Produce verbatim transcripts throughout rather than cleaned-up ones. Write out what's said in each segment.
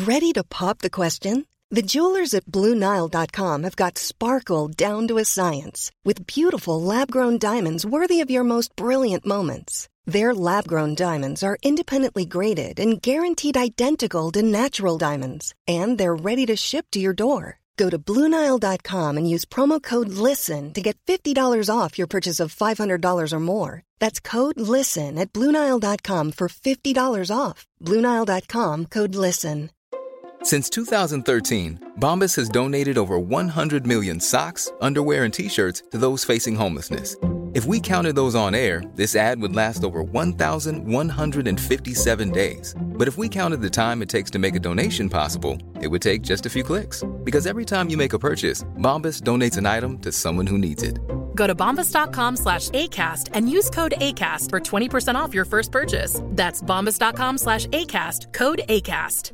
Ready to pop the question? The jewelers at Blue Nile dot com have got sparkle down to a science with beautiful lab-grown diamonds worthy of your most brilliant moments. Their lab-grown diamonds are independently graded and guaranteed identical to natural diamonds, and they're ready to ship to your door. Go to Blue Nile dot com and use promo code LISTEN to get fifty dollars off your purchase of five hundred dollars or more. That's code LISTEN at Blue Nile dot com for fifty dollars off. Blue Nile dot com, code LISTEN. Since two thousand thirteen, Bombas has donated over one hundred million socks, underwear, and T-shirts to those facing homelessness. If we counted those on air, this ad would last over one thousand one hundred fifty-seven days. But if we counted the time it takes to make a donation possible, it would take just a few clicks. Because every time you make a purchase, Bombas donates an item to someone who needs it. Go to bombas.com slash ACAST and use code ACAST for twenty percent off your first purchase. That's bombas.com slash ACAST, code ACAST.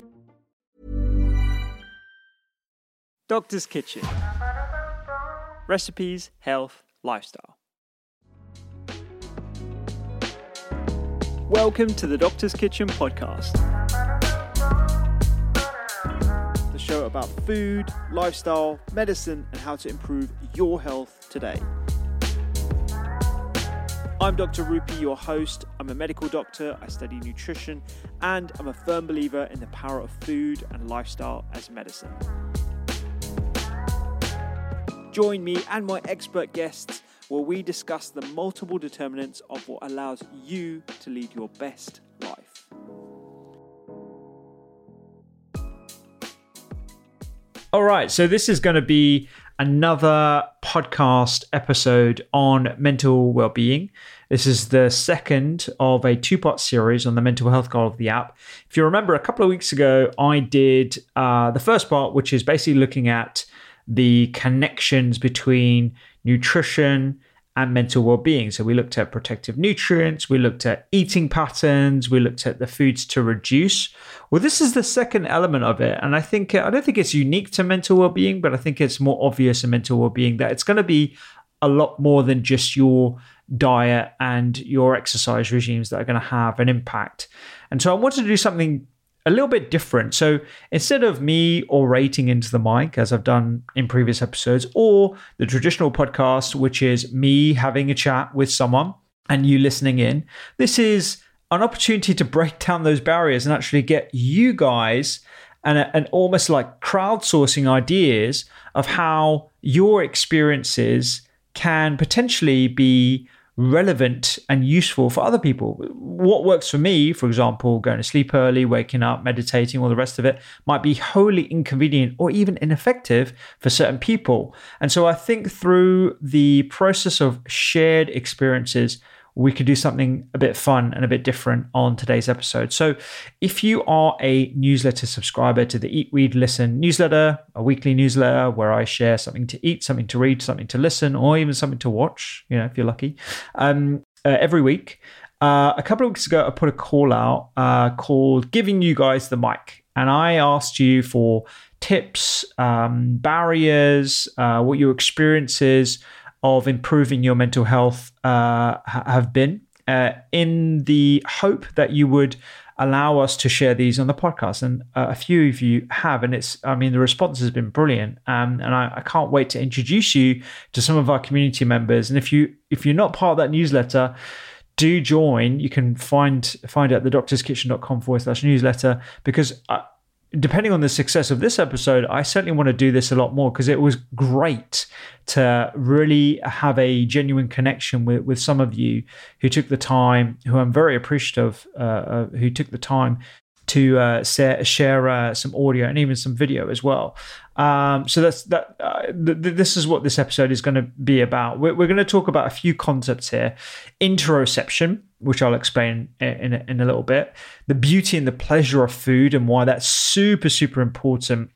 Doctor's Kitchen. Recipes, health, lifestyle. Welcome to the Doctor's Kitchen podcast. The show about food, lifestyle, medicine, and how to improve your health today. I'm Doctor Rupi, your host. I'm a medical doctor, I study nutrition, and I'm a firm believer in the power of food and lifestyle as medicine. Join me and my expert guests where we discuss the multiple determinants of what allows you to lead your best life. All right, so this is going to be another podcast episode on mental well-being. This is the second of a two-part series on the mental health goal of the app. If you remember, a couple of weeks ago, I did uh, the first part, which is basically looking at the connections between nutrition and mental well-being. So we looked at protective nutrients, we looked at eating patterns, we looked at the foods to reduce. Well, this is the second element of it. And I think, I don't think it's unique to mental well-being, but I think it's more obvious in mental well-being that it's going to be a lot more than just your diet and your exercise regimes that are going to have an impact. And so I wanted to do something a little bit different. So instead of me orating into the mic, as I've done in previous episodes, or the traditional podcast, which is me having a chat with someone and you listening in, this is an opportunity to break down those barriers and actually get you guys and, and almost like crowdsourcing ideas of how your experiences can potentially be relevant and useful for other people. What works for me, for example, going to sleep early, waking up, meditating, all the rest of it, might be wholly inconvenient or even ineffective for certain people. And so I think through the process of shared experiences, we could do something a bit fun and a bit different on today's episode. So if you are a newsletter subscriber to the Eat, Read, Listen newsletter, a weekly newsletter where I share something to eat, something to read, something to listen, or even something to watch, you know, if you're lucky, um, uh, every week, uh, a couple of weeks ago, I put a call out uh, called Giving You Guys the Mic. And I asked you for tips, um, barriers, uh, what your experiences of improving your mental health uh, have been, uh, in the hope that you would allow us to share these on the podcast. And uh, a few of you have, and it's, I mean, the response has been brilliant. Um, and I, I can't wait to introduce you to some of our community members. And if you, if you're not part of that newsletter, do join. You can find, find it at the doctors kitchen dot com forward slash newsletter, because I, depending on the success of this episode, I certainly want to do this a lot more, because it was great to really have a genuine connection with, with some of you who took the time, who I'm very appreciative, uh, uh, who took the time to uh, share, share uh, some audio and even some video as well. Um, so that's that. Uh, th- th- this is what this episode is going to be about. We're, we're going to talk about a few concepts here: interoception, which I'll explain in, in, in a little bit; the beauty and the pleasure of food, and why that's super, super important.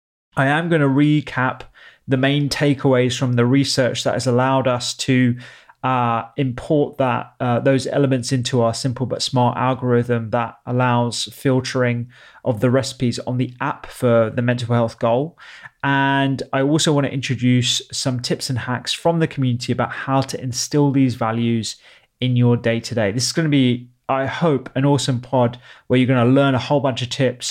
I am going to recap the main takeaways from the research that has allowed us to Uh, import that uh, those elements into our simple but smart algorithm that allows filtering of the recipes on the app for the mental health goal. And I also want to introduce some tips and hacks from the community about how to instill these values in your day-to-day. This is going to be, I hope, an awesome pod where you're going to learn a whole bunch of tips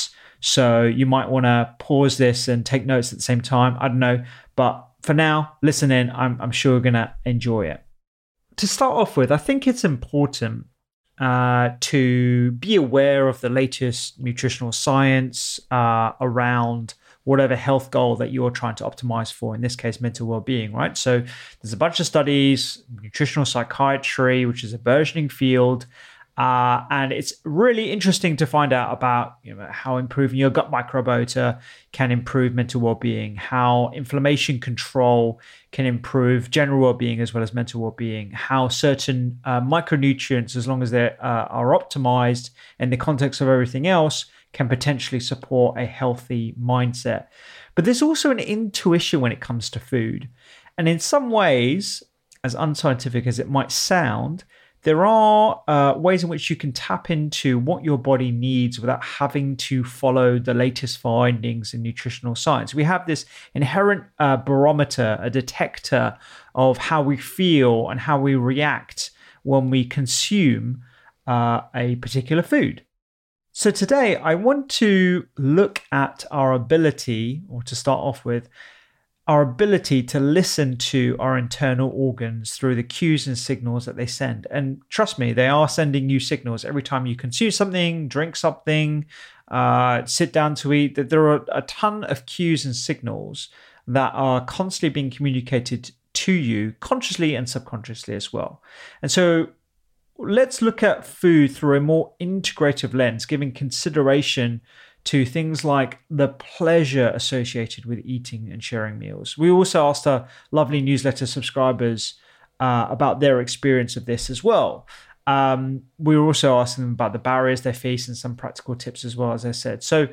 So you might want to pause this and take notes at the same time. I don't know. But for now, listen in. I'm, I'm sure you're going to enjoy it. To start off with, I think it's important uh, to be aware of the latest nutritional science uh, around whatever health goal that you're trying to optimize for, in this case, mental well-being, right? So there's a bunch of studies, nutritional psychiatry, which is a burgeoning field, uh, and it's really interesting to find out about, you know, how improving your gut microbiota can improve mental well-being, how inflammation control can improve general well-being as well as mental well-being, how certain uh, micronutrients, as long as they uh, are optimized in the context of everything else, can potentially support a healthy mindset. But there's also an intuition when it comes to food. And in some ways, as unscientific as it might sound, there are uh, ways in which you can tap into what your body needs without having to follow the latest findings in nutritional science. We have this inherent uh, barometer, a detector of how we feel and how we react when we consume uh, a particular food. So today I want to look at our ability, or to start off with, our ability to listen to our internal organs through the cues and signals that they send. And trust me, they are sending you signals every time you consume something, drink something, uh, sit down to eat. That there are a ton of cues and signals that are constantly being communicated to you consciously and subconsciously as well. And so let's look at food through a more integrative lens, giving consideration to things like the pleasure associated with eating and sharing meals. We also asked our lovely newsletter subscribers uh, about their experience of this as well. Um, we were also asking them about the barriers they face and some practical tips as well, as I said. So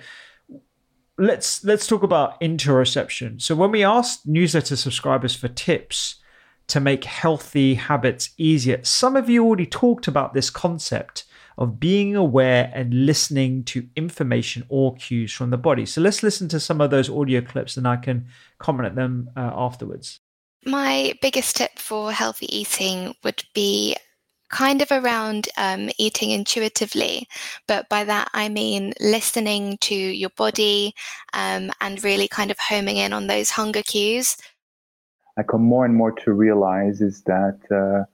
let's let's talk about interoception. So when we asked newsletter subscribers for tips to make healthy habits easier, some of you already talked about this concept of being aware and listening to information or cues from the body. So let's listen to some of those audio clips and I can comment at them uh, afterwards. My biggest tip for healthy eating would be kind of around um, eating intuitively, but by that I mean listening to your body um, and really kind of homing in on those hunger cues. I come more and more to realize is that uh,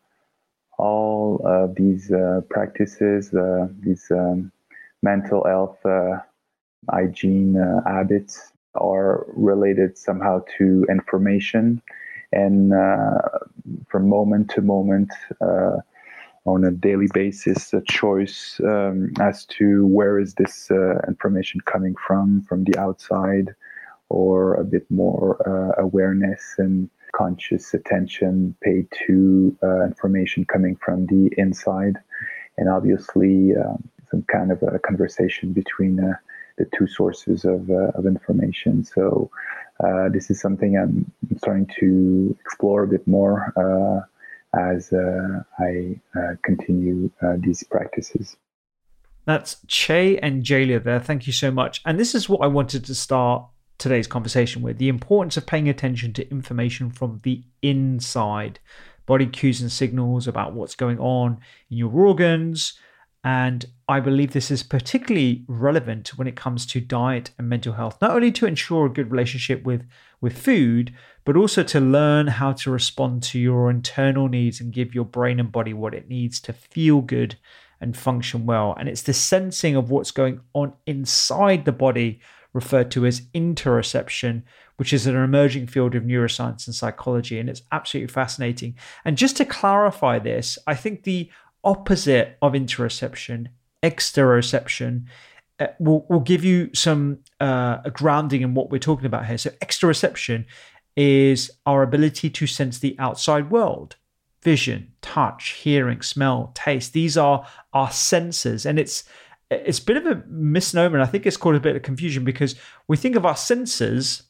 all uh, these uh, practices, uh, these um, mental health uh, hygiene uh, habits are related somehow to information, and uh, from moment to moment, uh, on a daily basis, a choice um, as to where is this uh, information coming from, from the outside, or a bit more uh, awareness and conscious attention paid to uh, information coming from the inside, and obviously um, some kind of a conversation between uh, the two sources of uh, of information. So uh, this is something I'm starting to explore a bit more uh, as uh, I uh, continue uh, these practices. That's Che and Jalia there. Thank you so much. And this is what I wanted to start today's conversation with: the importance of paying attention to information from the inside, body cues and signals about what's going on in your organs. And I believe this is particularly relevant when it comes to diet and mental health, not only to ensure a good relationship with, with food, but also to learn how to respond to your internal needs and give your brain and body what it needs to feel good and function well. And it's the sensing of what's going on inside the body, referred to as interoception, which is an emerging field of neuroscience and psychology, and it's absolutely fascinating. And just to clarify this, I think the opposite of interoception, exteroception, uh, will, will give you some uh, a grounding in what we're talking about here. So exteroception is our ability to sense the outside world. Vision, touch, hearing, smell, taste. These are our senses, and it's It's a bit of a misnomer, and I think it's caused a bit of confusion because we think of our senses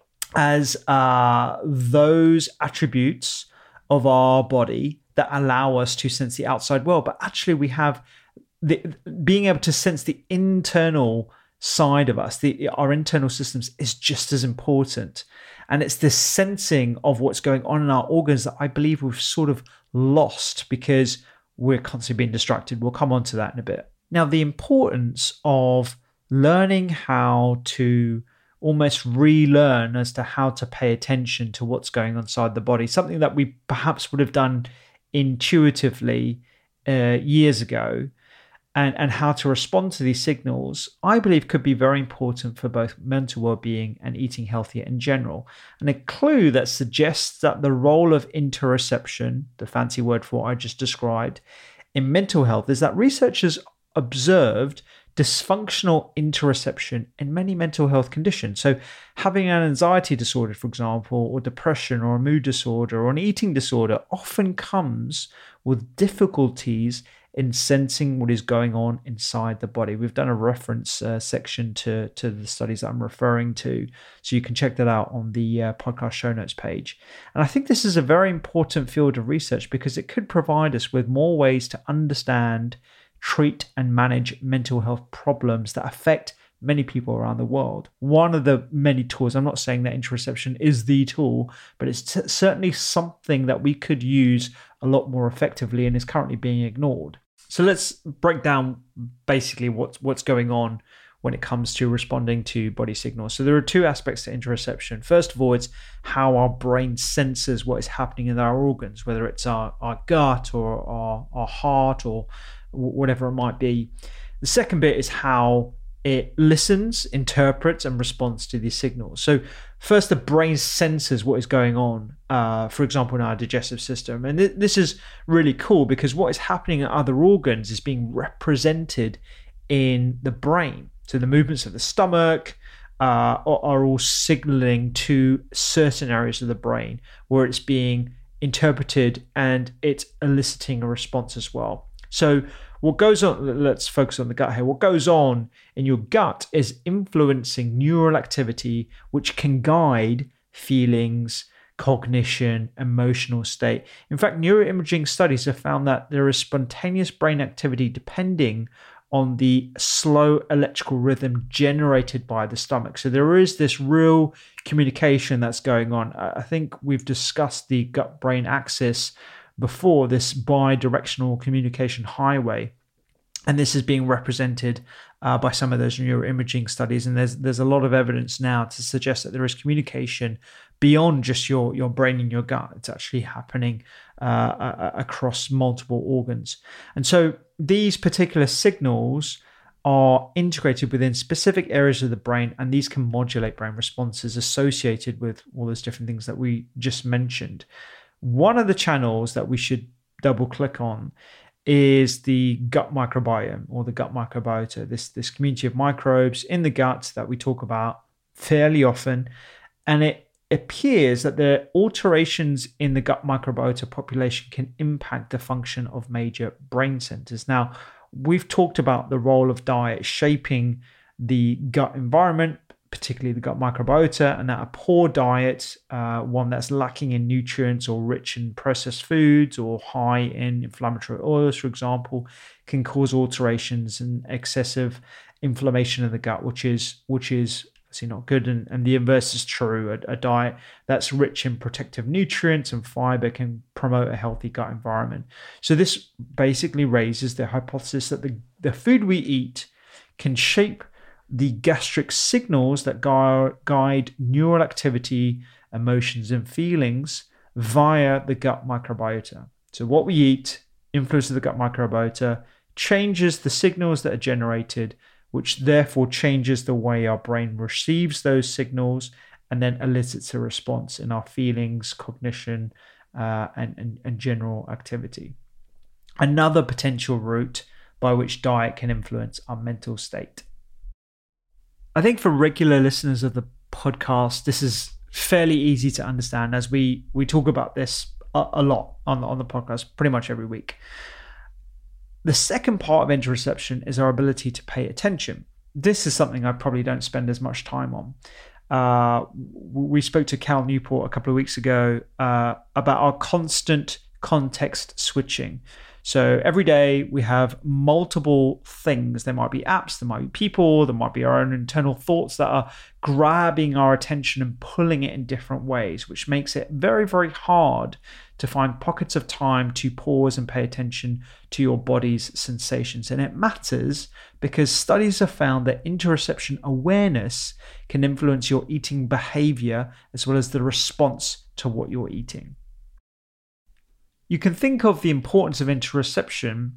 as uh, those attributes of our body that allow us to sense the outside world. But actually, we have the being able to sense the internal side of us, the our internal systems, is just as important. And it's this sensing of what's going on in our organs that I believe we've sort of lost because we're constantly being distracted. We'll come on to that in a bit. Now, the importance of learning how to almost relearn as to how to pay attention to what's going on inside the body, something that we perhaps would have done intuitively uh, years ago, and, and how to respond to these signals, I believe could be very important for both mental well-being and eating healthier in general. And a clue that suggests that the role of interoception, the fancy word for what I just described, in mental health is that researchers observed dysfunctional interoception in many mental health conditions. So having an anxiety disorder, for example, or depression or a mood disorder or an eating disorder often comes with difficulties in sensing what is going on inside the body. We've done a reference uh, section to, to the studies that I'm referring to, so you can check that out on the uh, podcast show notes page. And I think this is a very important field of research because it could provide us with more ways to understand, treat, and manage mental health problems that affect many people around the world. One of the many tools, I'm not saying that interoception is the tool, but it's t- certainly something that we could use a lot more effectively and is currently being ignored. So let's break down basically what's, what's going on when it comes to responding to body signals. So there are two aspects to interoception. First of all, it's how our brain senses what is happening in our organs, whether it's our, our gut or our, our heart or whatever it might be. The second bit is how it listens, interprets, and responds to these signals. So first, the brain senses what is going on, uh, for example, in our digestive system. And th- this is really cool because what is happening in other organs is being represented in the brain. So the movements of the stomach uh, are, are all signaling to certain areas of the brain where it's being interpreted and it's eliciting a response as well. So what goes on, let's focus on the gut here. What goes on in your gut is influencing neural activity, which can guide feelings, cognition, emotional state. In fact, neuroimaging studies have found that there is spontaneous brain activity depending on the slow electrical rhythm generated by the stomach. So there is this real communication that's going on. I think we've discussed the gut-brain axis before, this bi-directional communication highway, and this is being represented uh, by some of those neuroimaging studies. And there's there's a lot of evidence now to suggest that there is communication beyond just your your brain and your gut. It's actually happening uh, across multiple organs. And so these particular signals are integrated within specific areas of the brain, and these can modulate brain responses associated with all those different things that we just mentioned. One of the channels that we should double click on is the gut microbiome, or the gut microbiota, this, this community of microbes in the gut that we talk about fairly often. And it appears that the alterations in the gut microbiota population can impact the function of major brain centers. Now, we've talked about the role of diet shaping the gut environment, particularly the gut microbiota, and that a poor diet, uh, one that's lacking in nutrients or rich in processed foods or high in inflammatory oils, for example, can cause alterations and excessive inflammation of the gut, which is which is obviously not good. And, and the inverse is true. A, a diet that's rich in protective nutrients and fiber can promote a healthy gut environment. So this basically raises the hypothesis that the, the food we eat can shape the gastric signals that guide neural activity, emotions, and feelings via the gut microbiota. So what we eat influences the gut microbiota, changes the signals that are generated, which therefore changes the way our brain receives those signals and then elicits a response in our feelings, cognition, uh, and, and, and general activity. Another potential route by which diet can influence our mental state. I think for regular listeners of the podcast, this is fairly easy to understand, as we, we talk about this a, a lot on, on the podcast pretty much every week. The second part of interoception is our ability to pay attention. This is something I probably don't spend as much time on. Uh, we spoke to Cal Newport a couple of weeks ago uh, about our constant context switching. So every day we have multiple things. There might be apps, there might be people, there might be our own internal thoughts that are grabbing our attention and pulling it in different ways, which makes it very, very hard to find pockets of time to pause and pay attention to your body's sensations. And it matters because studies have found that interoception awareness can influence your eating behavior as well as the response to what you're eating. You can think of the importance of interoception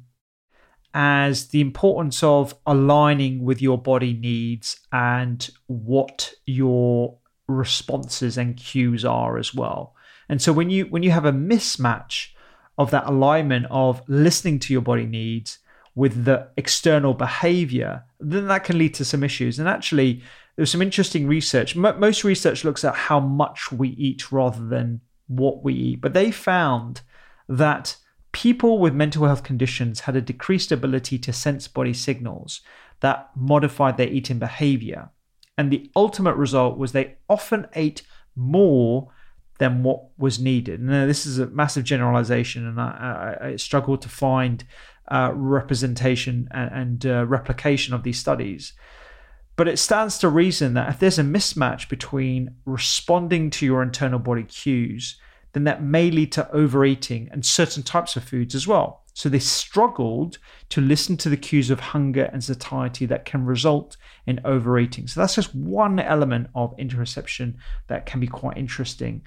as the importance of aligning with your body needs and what your responses and cues are as well. And so when you when you have a mismatch of that alignment of listening to your body needs with the external behavior, then that can lead to some issues. And actually, there's some interesting research. M- most research looks at how much we eat rather than what we eat. But they found that people with mental health conditions had a decreased ability to sense body signals that modified their eating behavior. And the ultimate result was they often ate more than what was needed. Now, this is a massive generalization, and I, I, I struggled to find uh, representation and, and uh, replication of these studies. But it stands to reason that if there's a mismatch between responding to your internal body cues, then that may lead to overeating and certain types of foods as well. So they struggled to listen to the cues of hunger and satiety that can result in overeating. So that's just one element of interoception that can be quite interesting.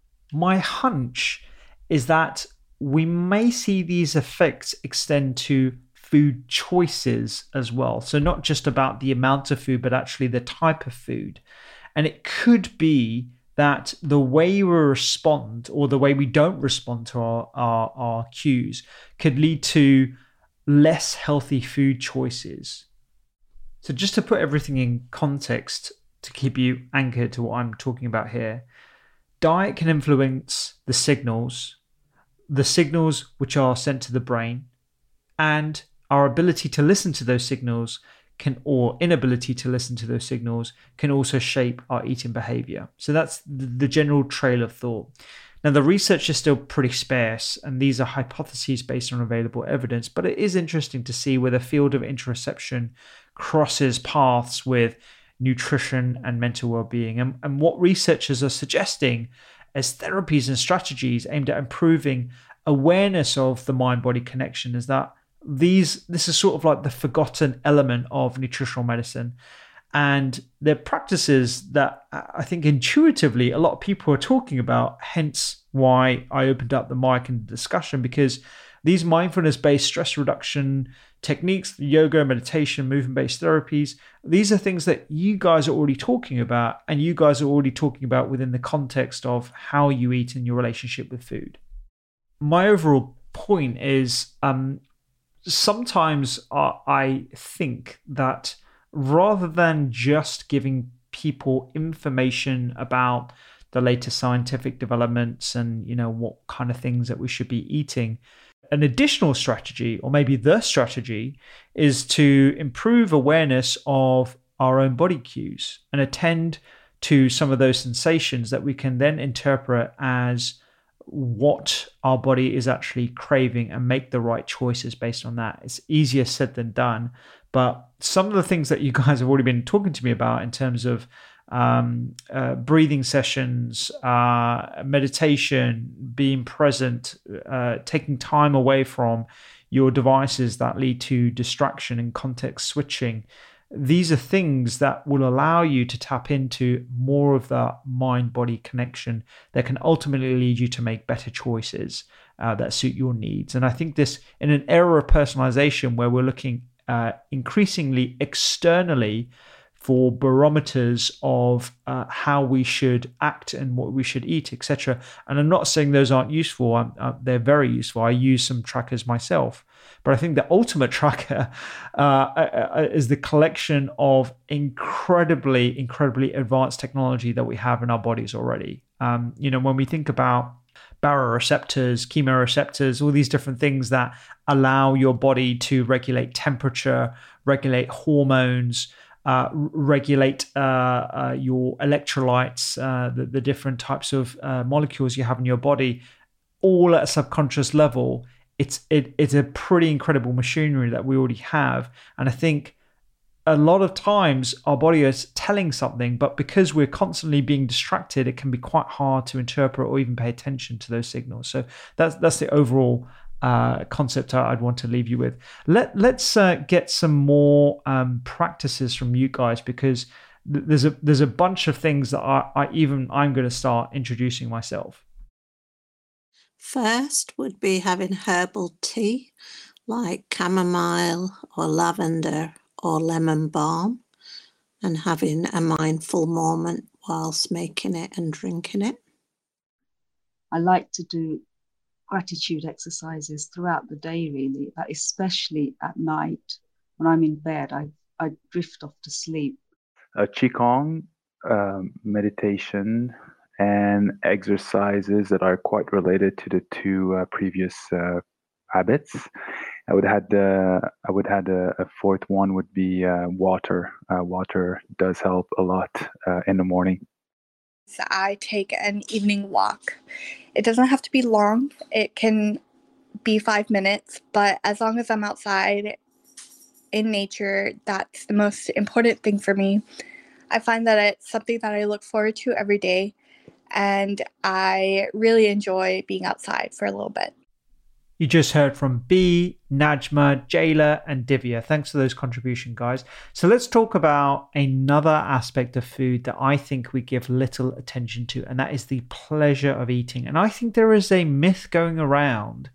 My hunch is that we may see these effects extend to food choices as well. So not just about the amount of food, but actually the type of food. And it could be that the way we respond or the way we don't respond to our, our, our cues could lead to less healthy food choices. So just to put everything in context, to keep you anchored to what I'm talking about here, diet can influence the signals, the signals which are sent to the brain, and our ability to listen to those signals can, or inability to listen to those signals, can also shape our eating behavior. So that's the general trail of thought. Now, the research is still pretty sparse, and these are hypotheses based on available evidence, but it is interesting to see where the field of interoception crosses paths with nutrition and mental well-being, and, and what researchers are suggesting as therapies and strategies aimed at improving awareness of the mind-body connection is that these this is sort of like the forgotten element of nutritional medicine, and they're practices that I think intuitively a lot of people are talking about, hence why I opened up the mic and discussion, because these mindfulness-based stress reduction techniques, yoga, meditation, movement-based therapies, these are things that you guys are already talking about, and you guys are already talking about within the context of how you eat and your relationship with food. My overall point is um, sometimes uh, I think that rather than just giving people information about the latest scientific developments and, you know, what kind of things that we should be eating, an additional strategy, or maybe the strategy, is to improve awareness of our own body cues and attend to some of those sensations that we can then interpret as what our body is actually craving and make the right choices based on that. It's easier said than done, but some of the things that you guys have already been talking to me about in terms of um, uh, breathing sessions, uh, meditation, being present, uh, taking time away from your devices that lead to distraction and context switching. These are things that will allow you to tap into more of that mind-body connection that can ultimately lead you to make better choices uh, that suit your needs. And I think this, in an era of personalization where we're looking uh, increasingly externally for barometers of uh, how we should act and what we should eat, et cetera. And I'm not saying those aren't useful. I'm, uh, they're very useful. I use some trackers myself. But I think the ultimate tracker uh, is the collection of incredibly, incredibly advanced technology that we have in our bodies already. Um, you know, when we think about baroreceptors, chemoreceptors, all these different things that allow your body to regulate temperature, regulate hormones, Uh, regulate uh, uh, your electrolytes, uh, the, the different types of uh, molecules you have in your body, all at a subconscious level. it's it, it's a pretty incredible machinery that we already have. And I think a lot of times our body is telling something, but because we're constantly being distracted, it can be quite hard to interpret or even pay attention to those signals. So that's that's the overall uh, concept I'd want to leave you with. Let let's uh, get some more um, practices from you guys, because th- there's a there's a bunch of things that I, I even I'm going to start introducing myself. First would be having herbal tea like chamomile or lavender or lemon balm, and having a mindful moment whilst making it and drinking it. I like to do gratitude exercises throughout the day, really, but especially at night when I'm in bed, I, I drift off to sleep. Uh, Qigong, um, meditation, and exercises that are quite related to the two uh, previous uh, habits. I would add the I would add a, a fourth one would be uh, water. Uh, water does help a lot uh, in the morning. So I take an evening walk. It doesn't have to be long. It can be five minutes, but as long as I'm outside in nature, that's the most important thing for me. I find that it's something that I look forward to every day, and I really enjoy being outside for a little bit. You just heard from B, Najma, Jayla, and Divya. Thanks for those contributions, guys. So let's talk about another aspect of food that I think we give little attention to, and that is the pleasure of eating. And I think there is a myth going around,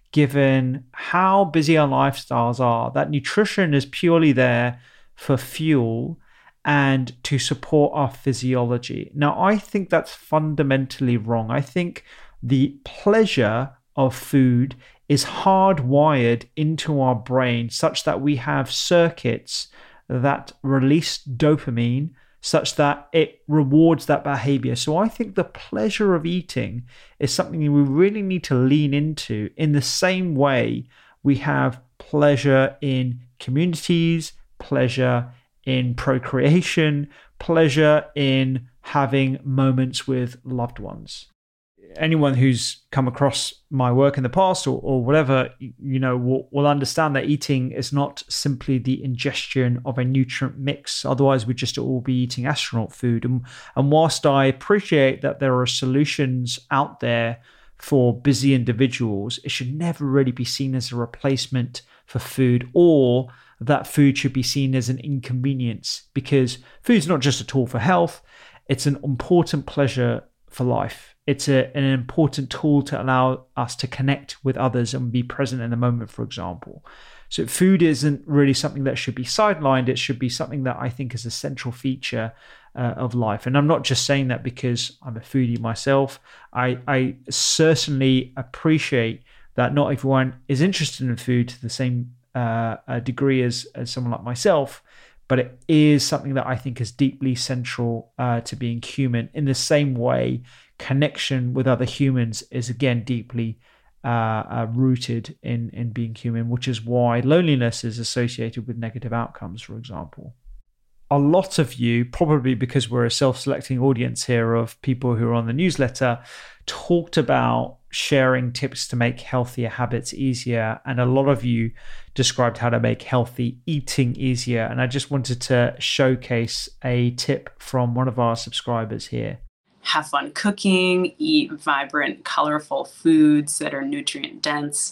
given how busy our lifestyles are, that nutrition is purely there for fuel and to support our physiology. Now, I think that's fundamentally wrong. I think the pleasure of food is hardwired into our brain such that we have circuits that release dopamine such that it rewards that behavior. So I think the pleasure of eating is something we really need to lean into, in the same way we have pleasure in communities, pleasure in procreation, pleasure in having moments with loved ones. Anyone who's come across my work in the past or, or whatever, you know, will, will understand that eating is not simply the ingestion of a nutrient mix. Otherwise, we'd just all be eating astronaut food. And, and whilst I appreciate that there are solutions out there for busy individuals, it should never really be seen as a replacement for food, or that food should be seen as an inconvenience, because food's not just a tool for health, it's an important pleasure for life. It's a, an important tool to allow us to connect with others and be present in the moment, for example. So food isn't really something that should be sidelined. It should be something that I think is a central feature uh, of life. And I'm not just saying that because I'm a foodie myself. I, I certainly appreciate that not everyone is interested in food to the same uh, degree as, as someone like myself, but it is something that I think is deeply central uh, to being human. In the same way, connection with other humans is, again, deeply uh, uh, rooted in, in being human, which is why loneliness is associated with negative outcomes, for example. A lot of you, probably because we're a self-selecting audience here of people who are on the newsletter, talked about sharing tips to make healthier habits easier. And a lot of you described how to make healthy eating easier. And I just wanted to showcase a tip from one of our subscribers here. Have fun cooking, eat vibrant, colorful foods that are nutrient dense,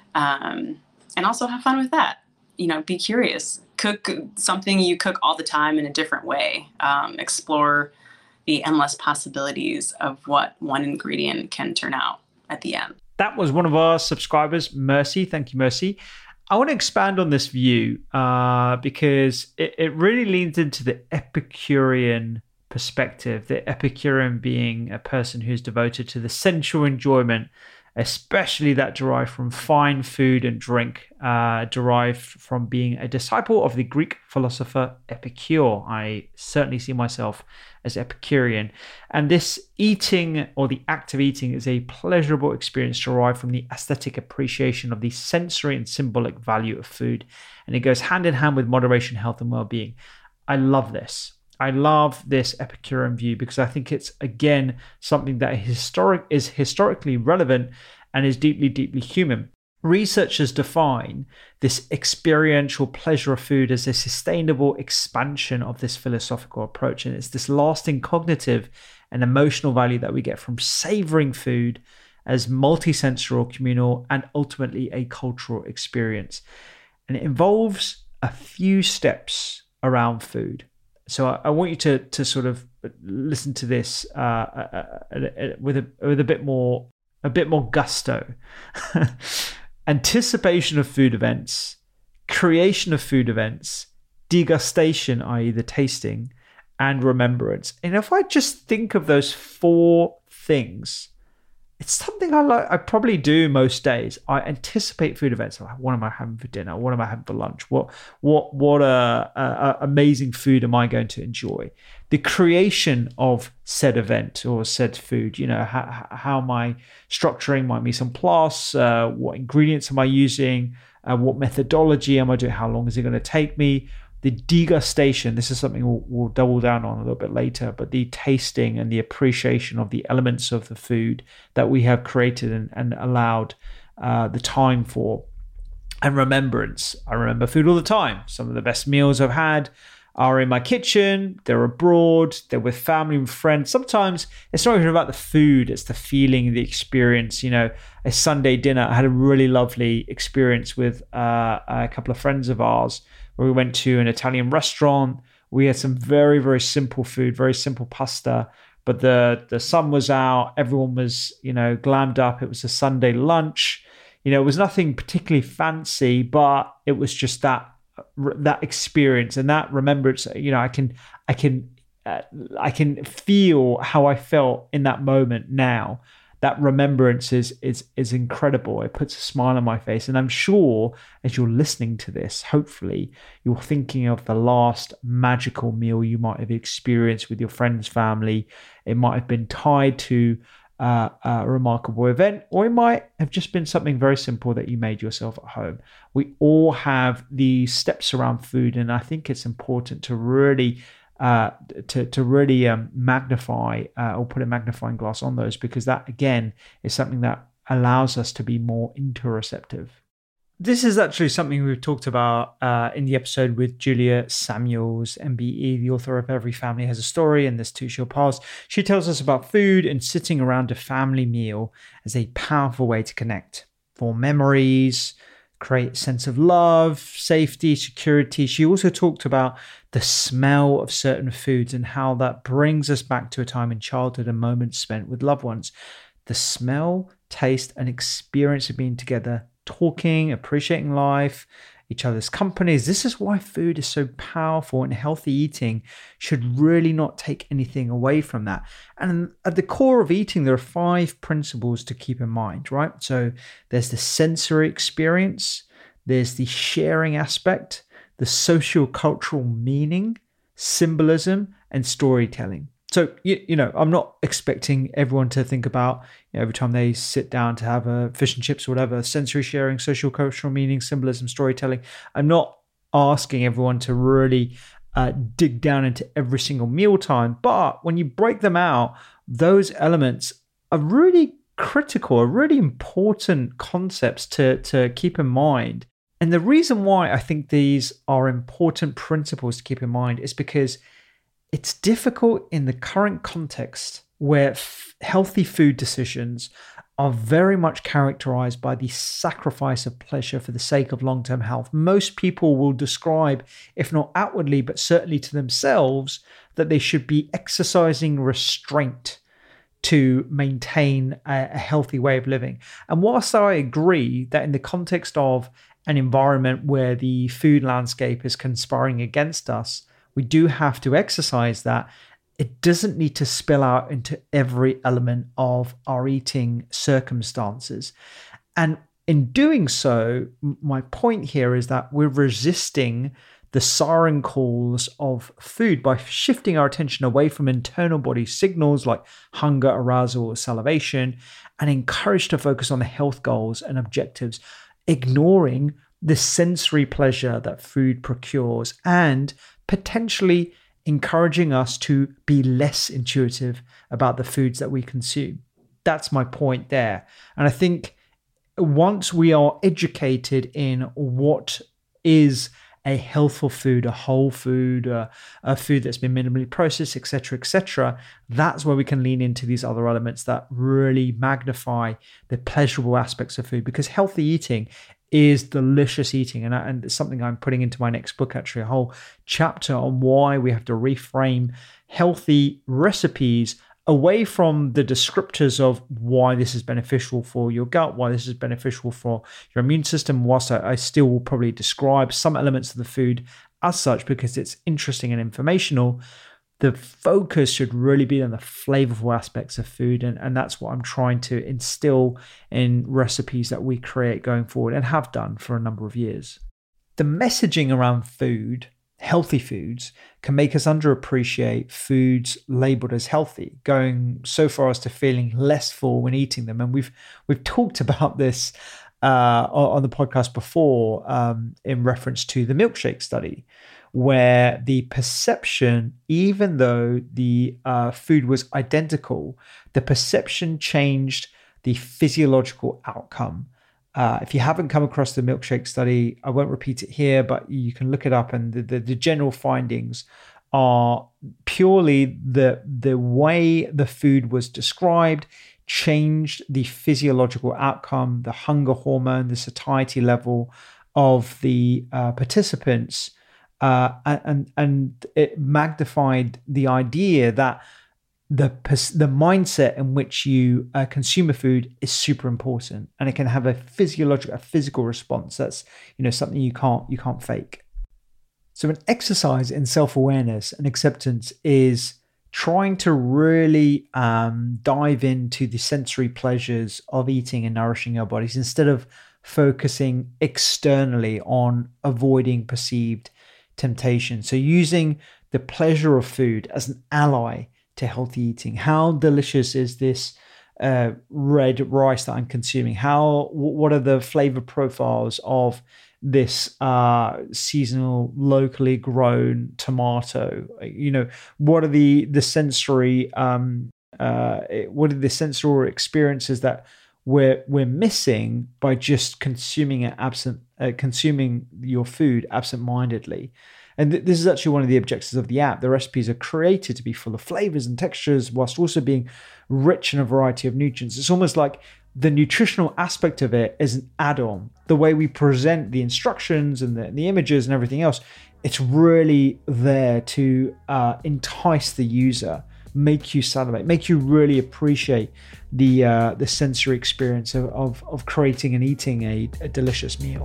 um, and also have fun with that. You know, be curious. Cook something you cook all the time in a different way. Um, explore the endless possibilities of what one ingredient can turn out at the end. That was one of our subscribers, Mercy. Thank you, Mercy. I want to expand on this view uh, because it, it really leans into the Epicurean perspective, the Epicurean being a person who's devoted to the sensual enjoyment, especially that derived from fine food and drink, uh, derived from being a disciple of the Greek philosopher Epicure. I certainly see myself as Epicurean. And this eating, or the act of eating, is a pleasurable experience derived from the aesthetic appreciation of the sensory and symbolic value of food. And it goes hand in hand with moderation, health, and well-being. I love this. I love this Epicurean view because I think it's, again, something that historic is historically relevant and is deeply, deeply human. Researchers define this experiential pleasure of food as a sustainable expansion of this philosophical approach. And it's this lasting cognitive and emotional value that we get from savoring food as multisensorial, communal, and ultimately a cultural experience. And it involves a few steps around food. So I, I want you to to sort of listen to this uh, uh, uh, uh, with a with a bit more a bit more gusto. Anticipation of food events, creation of food events, degustation, that is the tasting, and remembrance. And if I just think of those four things, it's something I like. I probably do most days. I anticipate food events. Like, what am I having for dinner? What am I having for lunch? What what what a, a amazing food am I going to enjoy? The creation of said event or said food. You know, how, how am I structuring my mise en place? Uh, what ingredients am I using? Uh, what methodology am I doing? How long is it going to take me? The degustation, this is something we'll, we'll double down on a little bit later, but the tasting and the appreciation of the elements of the food that we have created and, and allowed uh, the time for. And remembrance. I remember food all the time. Some of the best meals I've had are in my kitchen, they're abroad, they're with family and friends. Sometimes it's not even about the food, it's the feeling, the experience. You know, a Sunday dinner, I had a really lovely experience with uh, a couple of friends of ours where we went to an Italian restaurant. We had some very, very simple food, very simple pasta, but the, the sun was out, everyone was, you know, glammed up. It was a Sunday lunch. You know, it was nothing particularly fancy, but it was just that that experience and that remembrance. You know, I can I can uh, I can feel how I felt in that moment now. That remembrance is is is incredible. It puts a smile on my face, and I'm sure as you're listening to this, hopefully you're thinking of the last magical meal you might have experienced with your friends, family. It might have been tied to Uh, a remarkable event, or it might have just been something very simple that you made yourself at home. We all have these steps around food, and I think it's important to really uh, to to really um, magnify uh, or put a magnifying glass on those, because that again is something that allows us to be more interoceptive. This is actually something we've talked about uh, in the episode with Julia Samuels, M B E, the author of Every Family Has a Story and This Too Shall Pass. She tells us about food and sitting around a family meal as a powerful way to connect, form memories, create a sense of love, safety, security. She also talked about the smell of certain foods and how that brings us back to a time in childhood and moments spent with loved ones. The smell, taste, and experience of being together, talking, appreciating life, each other's companies. This is why food is so powerful, and healthy eating should really not take anything away from that. And at the core of eating, there are five principles to keep in mind, right? So there's the sensory experience, there's the sharing aspect, the social cultural meaning, symbolism, and storytelling. So, you, you know, I'm not expecting everyone to think about, you know, every time they sit down to have a fish and chips or whatever, sensory sharing, social cultural meaning, symbolism, storytelling. I'm not asking everyone to really uh, dig down into every single mealtime. But when you break them out, those elements are really critical, are really important concepts to, to keep in mind. And the reason why I think these are important principles to keep in mind is because it's difficult in the current context where f- healthy food decisions are very much characterized by the sacrifice of pleasure for the sake of long-term health. Most people will describe, if not outwardly, but certainly to themselves, that they should be exercising restraint to maintain a, a healthy way of living. And whilst I agree that in the context of an environment where the food landscape is conspiring against us, we do have to exercise that, it doesn't need to spill out into every element of our eating circumstances. And in doing so, my point here is that we're resisting the siren calls of food by shifting our attention away from internal body signals like hunger, arousal, or salivation, and encouraged to focus on the health goals and objectives, ignoring the sensory pleasure that food procures and potentially encouraging us to be less intuitive about the foods that we consume. That's my point there. And I think once we are educated in what is a healthful food, a whole food, uh, a food that's been minimally processed, et cetera, et cetera, that's where we can lean into these other elements that really magnify the pleasurable aspects of food, because healthy eating is delicious eating. And, and it's something I'm putting into my next book, actually, a whole chapter on why we have to reframe healthy recipes away from the descriptors of why this is beneficial for your gut, why this is beneficial for your immune system, whilst I, I still will probably describe some elements of the food as such because it's interesting and informational. The focus should really be on the flavorful aspects of food, and, and that's what I'm trying to instill in recipes that we create going forward and have done for a number of years. The messaging around food, healthy foods, can make us underappreciate foods labeled as healthy, going so far as to feeling less full when eating them. And we've we've talked about this uh, on the podcast before um, in reference to the milkshake study, where the perception, even though the uh, food was identical, the perception changed the physiological outcome. Uh, if you haven't come across the milkshake study, I won't repeat it here, but you can look it up. And the, the, the general findings are purely the, the way the food was described changed the physiological outcome, the hunger hormone, the satiety level of the uh, participants. Uh, and, and it magnified the idea that the the mindset in which you uh, consume a food is super important, and it can have a physiological, a physical response. That's, you know, something you can't you can't fake. So an exercise in self-awareness and acceptance is trying to really um, dive into the sensory pleasures of eating and nourishing our bodies instead of focusing externally on avoiding perceived temptation. So using the pleasure of food as an ally to healthy eating. How delicious is this uh, red rice that I'm consuming? How, what are the flavor profiles of this uh, seasonal, locally grown tomato? You know, what are the the sensory, um, uh, what are the sensory experiences that we're we're missing by just consuming it absent, uh, consuming your food absent-mindedly? And th- this is actually one of the objectives of the app. The recipes are created to be full of flavors and textures whilst also being rich in a variety of nutrients. It's almost like the nutritional aspect of it is an add-on. The way we present the instructions and the, the images and everything else, it's really there to uh, entice the user, make you salivate, make you really appreciate the uh, the sensory experience of, of, of creating and eating a, a delicious meal.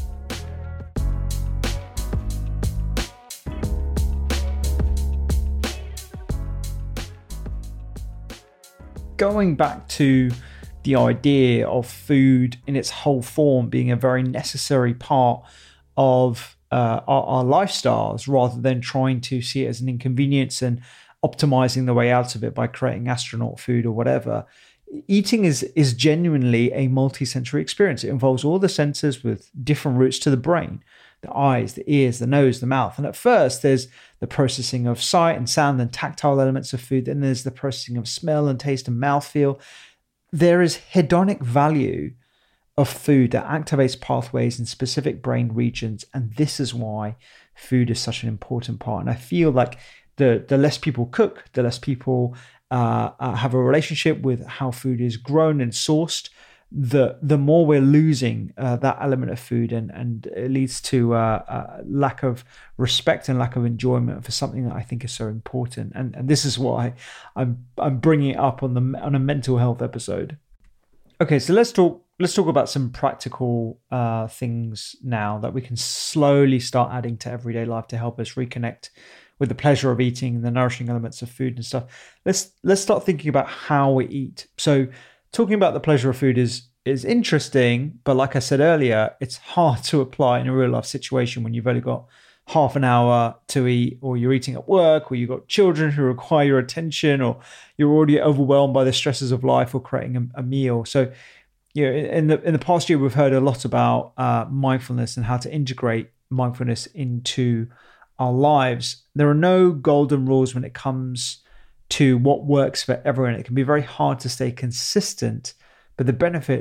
Going back to the idea of food in its whole form being a very necessary part of uh, our, our lifestyles, rather than trying to see it as an inconvenience and optimizing the way out of it by creating astronaut food or whatever. Eating is is genuinely a multi-sensory experience. It involves all the senses with different routes to the brain: the eyes, the ears, the nose, the mouth. And at first, there's the processing of sight and sound and tactile elements of food. Then there's the processing of smell and taste and mouthfeel. There is hedonic value of food that activates pathways in specific brain regions. And this is why food is such an important part. And I feel like the, the less people cook, the less people uh, uh, have a relationship with how food is grown and sourced, the the more we're losing uh, that element of food, and and it leads to uh, a lack of respect and lack of enjoyment for something that I think is so important. And and this is why I'm I'm bringing it up on the on a mental health episode. Okay, so let's talk let's talk about some practical uh, things now that we can slowly start adding to everyday life to help us reconnect with the pleasure of eating and the nourishing elements of food and stuff. Let's let's start thinking about how we eat. So talking about the pleasure of food is is interesting, but like I said earlier, it's hard to apply in a real life situation when you've only got half an hour to eat, or you're eating at work, or you've got children who require your attention, or you're already overwhelmed by the stresses of life or creating a, a meal. So, you know, in the in the past year, we've heard a lot about uh, mindfulness and how to integrate mindfulness into our lives. There are no golden rules when it comes to what works for everyone. It can be very hard to stay consistent, but the benefits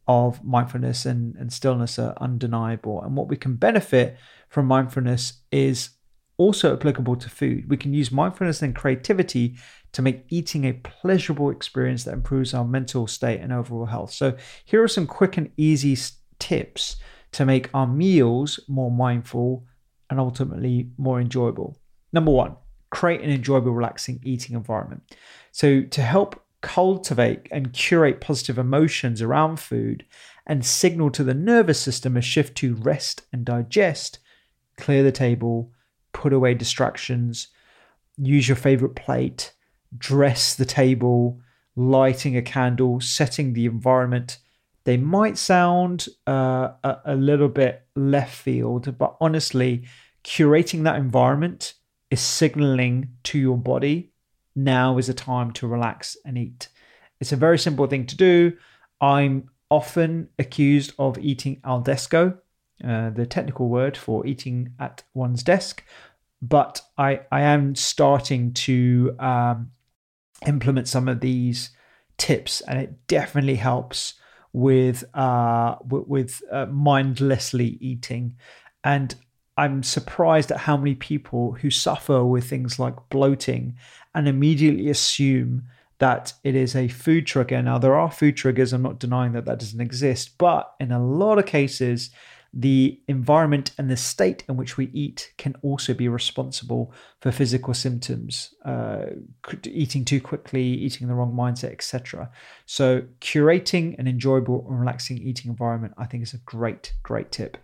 of mindfulness and, and stillness are undeniable. And what we can benefit from mindfulness is also applicable to food. We can use mindfulness and creativity to make eating a pleasurable experience that improves our mental state and overall health. So here are some quick and easy tips to make our meals more mindful and ultimately more enjoyable. Number one, create an enjoyable, relaxing eating environment. So to help cultivate and curate positive emotions around food and signal to the nervous system a shift to rest and digest, clear the table, put away distractions, use your favorite plate, dress the table, lighting a candle, setting the environment. They might sound uh, a, a little bit left field, but honestly, curating that environment is signaling to your body, now is a time to relax and eat. It's a very simple thing to do. I'm often accused of eating al desco, uh, the technical word for eating at one's desk, but I, I am starting to um, implement some of these tips, and it definitely helps with uh, with, with uh, mindlessly eating. And I'm surprised at how many people who suffer with things like bloating and immediately assume that it is a food trigger. Now, there are food triggers. I'm not denying that that doesn't exist, but in a lot of cases, the environment and the state in which we eat can also be responsible for physical symptoms, uh, eating too quickly, eating in the wrong mindset, et cetera. So curating an enjoyable and relaxing eating environment, I think, is a great, great tip.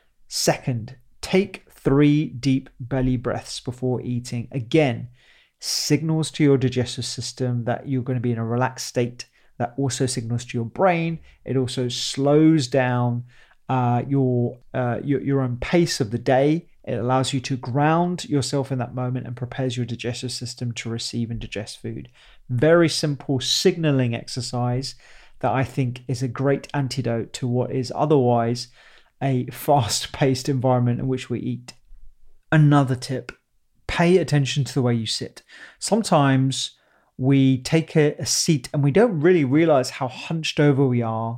Second, take three deep belly breaths before eating. Again, signals to your digestive system that you're going to be in a relaxed state. That also signals to your brain. It also slows down uh, your, uh, your your own pace of the day. It allows you to ground yourself in that moment and prepares your digestive system to receive and digest food. Very simple signaling exercise that I think is a great antidote to what is otherwise a fast-paced environment in which we eat. Another tip, pay attention to the way you sit. Sometimes we take a, a seat and we don't really realize how hunched over we are,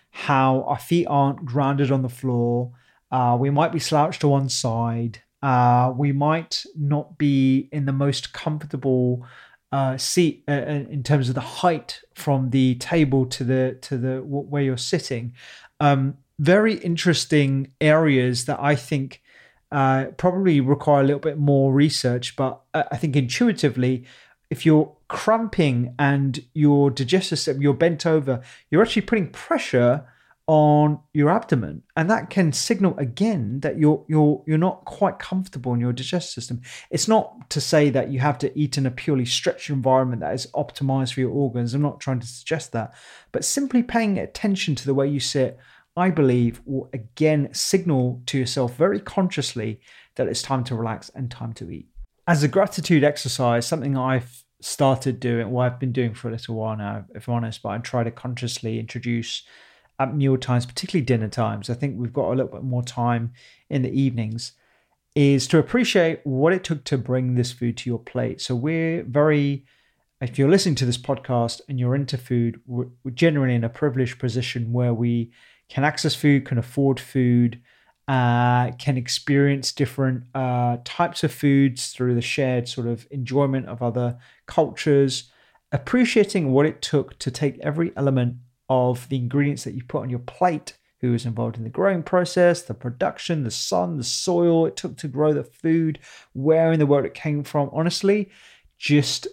how our feet aren't grounded on the floor. Uh, we might be slouched to one side. Uh, we might not be in the most comfortable uh, seat uh, in terms of the height from the table to the to the where you're sitting. Um, very interesting areas that I think uh, probably require a little bit more research, but I think intuitively, if you're cramping and your digestive system, you're bent over, you're actually putting pressure on your abdomen, and that can signal again that you're you're you're not quite comfortable in your digestive system. It's not to say that you have to eat in a purely stretched environment that is optimized for your organs. I'm not trying to suggest that, but simply paying attention to the way you sit, I believe, will again signal to yourself very consciously that it's time to relax and time to eat. As a gratitude exercise, something I've started doing, well, I've been doing for a little while now, if I'm honest, but I try to consciously introduce at meal times, particularly dinner times, I think we've got a little bit more time in the evenings, is to appreciate what it took to bring this food to your plate. So we're very, if you're listening to this podcast and you're into food, we're, we're generally in a privileged position where we can access food, can afford food, uh, can experience different uh, types of foods through the shared sort of enjoyment of other cultures, appreciating what it took to take every element of the ingredients that you put on your plate, who was involved in the growing process, the production, the sun, the soil it took to grow the food, where in the world it came from, honestly, just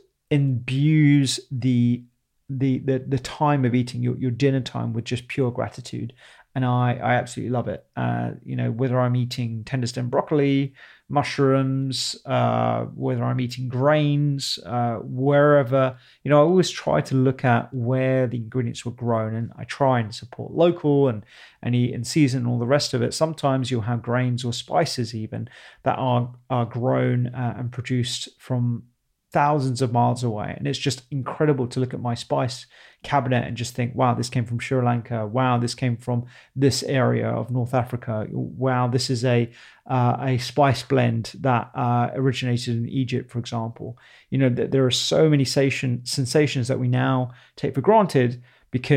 imbues the the the, the time of eating, your, your dinner time, with just pure gratitude. And I, I absolutely love it. Uh, you know, whether I'm eating tender stem broccoli, mushrooms, uh, whether I'm eating grains, uh, wherever, you know, I always try to look at where the ingredients were grown, and I try and support local and, and eat in season and all the rest of it. Sometimes you'll have grains or spices even that are, are grown uh, and produced from thousands of miles away. And it's just incredible to look at my spice cabinet and just think, wow, this came from Sri Lanka. Wow, this came from this area of North Africa. Wow, this is a uh, a spice blend that uh, originated in Egypt, for example. You know, th- there are so many sensation, sensations that we now take for granted because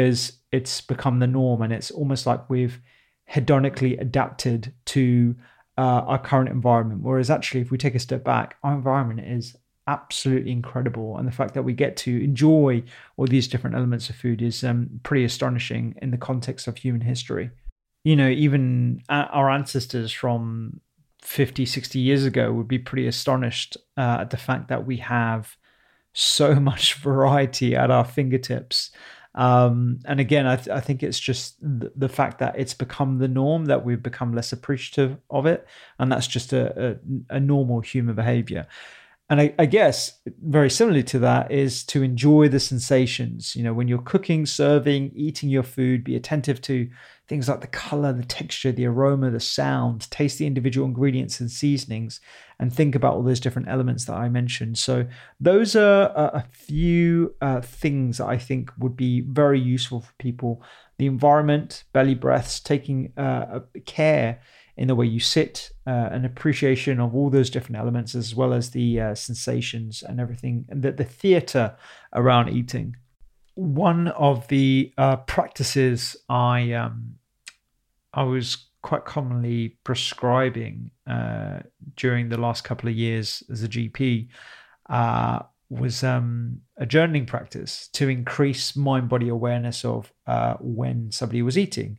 it's become the norm, and it's almost like we've hedonically adapted to uh, our current environment. Whereas actually, if we take a step back, our environment is absolutely incredible, and the fact that we get to enjoy all these different elements of food is um, pretty astonishing in the context of human history. You know, even our ancestors from fifty, sixty years ago would be pretty astonished uh, at the fact that we have so much variety at our fingertips. Um, and again, I, th- I think it's just th- the fact that it's become the norm, that we've become less appreciative of it. And that's just a, a, a normal human behavior. And I, I guess very similarly to that is to enjoy the sensations. You know, when you're cooking, serving, eating your food, be attentive to things like the color, the texture, the aroma, the sound, taste the individual ingredients and seasonings, and think about all those different elements that I mentioned. So those are a few uh, things that I think would be very useful for people. The environment, belly breaths, taking uh, care in the way you sit, uh, an appreciation of all those different elements, as well as the uh, sensations and everything, and the, the theater around eating. One of the uh, practices I um, I was quite commonly prescribing uh, during the last couple of years as a G P uh, was um, a journaling practice to increase mind-body awareness of uh, when somebody was eating.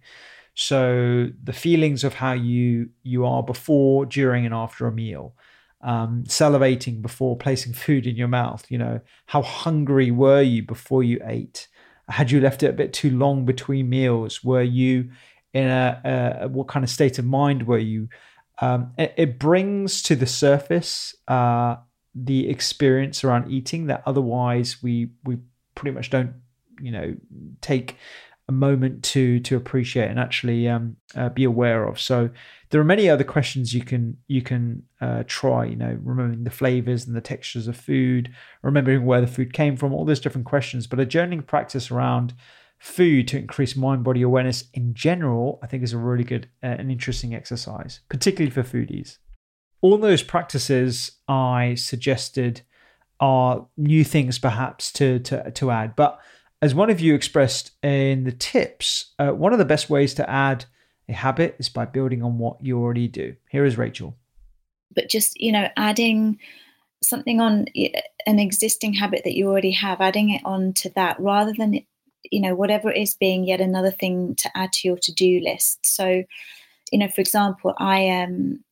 So the feelings of how you you are before, during, and after a meal, um, salivating before placing food in your mouth. You know, how hungry were you before you ate? Had you left it a bit too long between meals? Were you in a, a what kind of state of mind were you? Um, it, it brings to the surface uh, the experience around eating that otherwise we we pretty much don't, you know, take a moment to to appreciate and actually um, uh, be aware of. So there are many other questions you can you can uh, try. You know, remembering the flavors and the textures of food, remembering where the food came from, all those different questions. But a journaling practice around food to increase mind-body awareness in general, I think is a really good uh, and interesting exercise, particularly for foodies. All those practices I suggested are new things perhaps to to to add, but as one of you expressed in the tips, uh, one of the best ways to add a habit is by building on what you already do. Here is Rachel. But just, you know, adding something on an existing habit that you already have, adding it on to that rather than, you know, whatever it is being yet another thing to add to your to-do list. So, you know, for example, I um,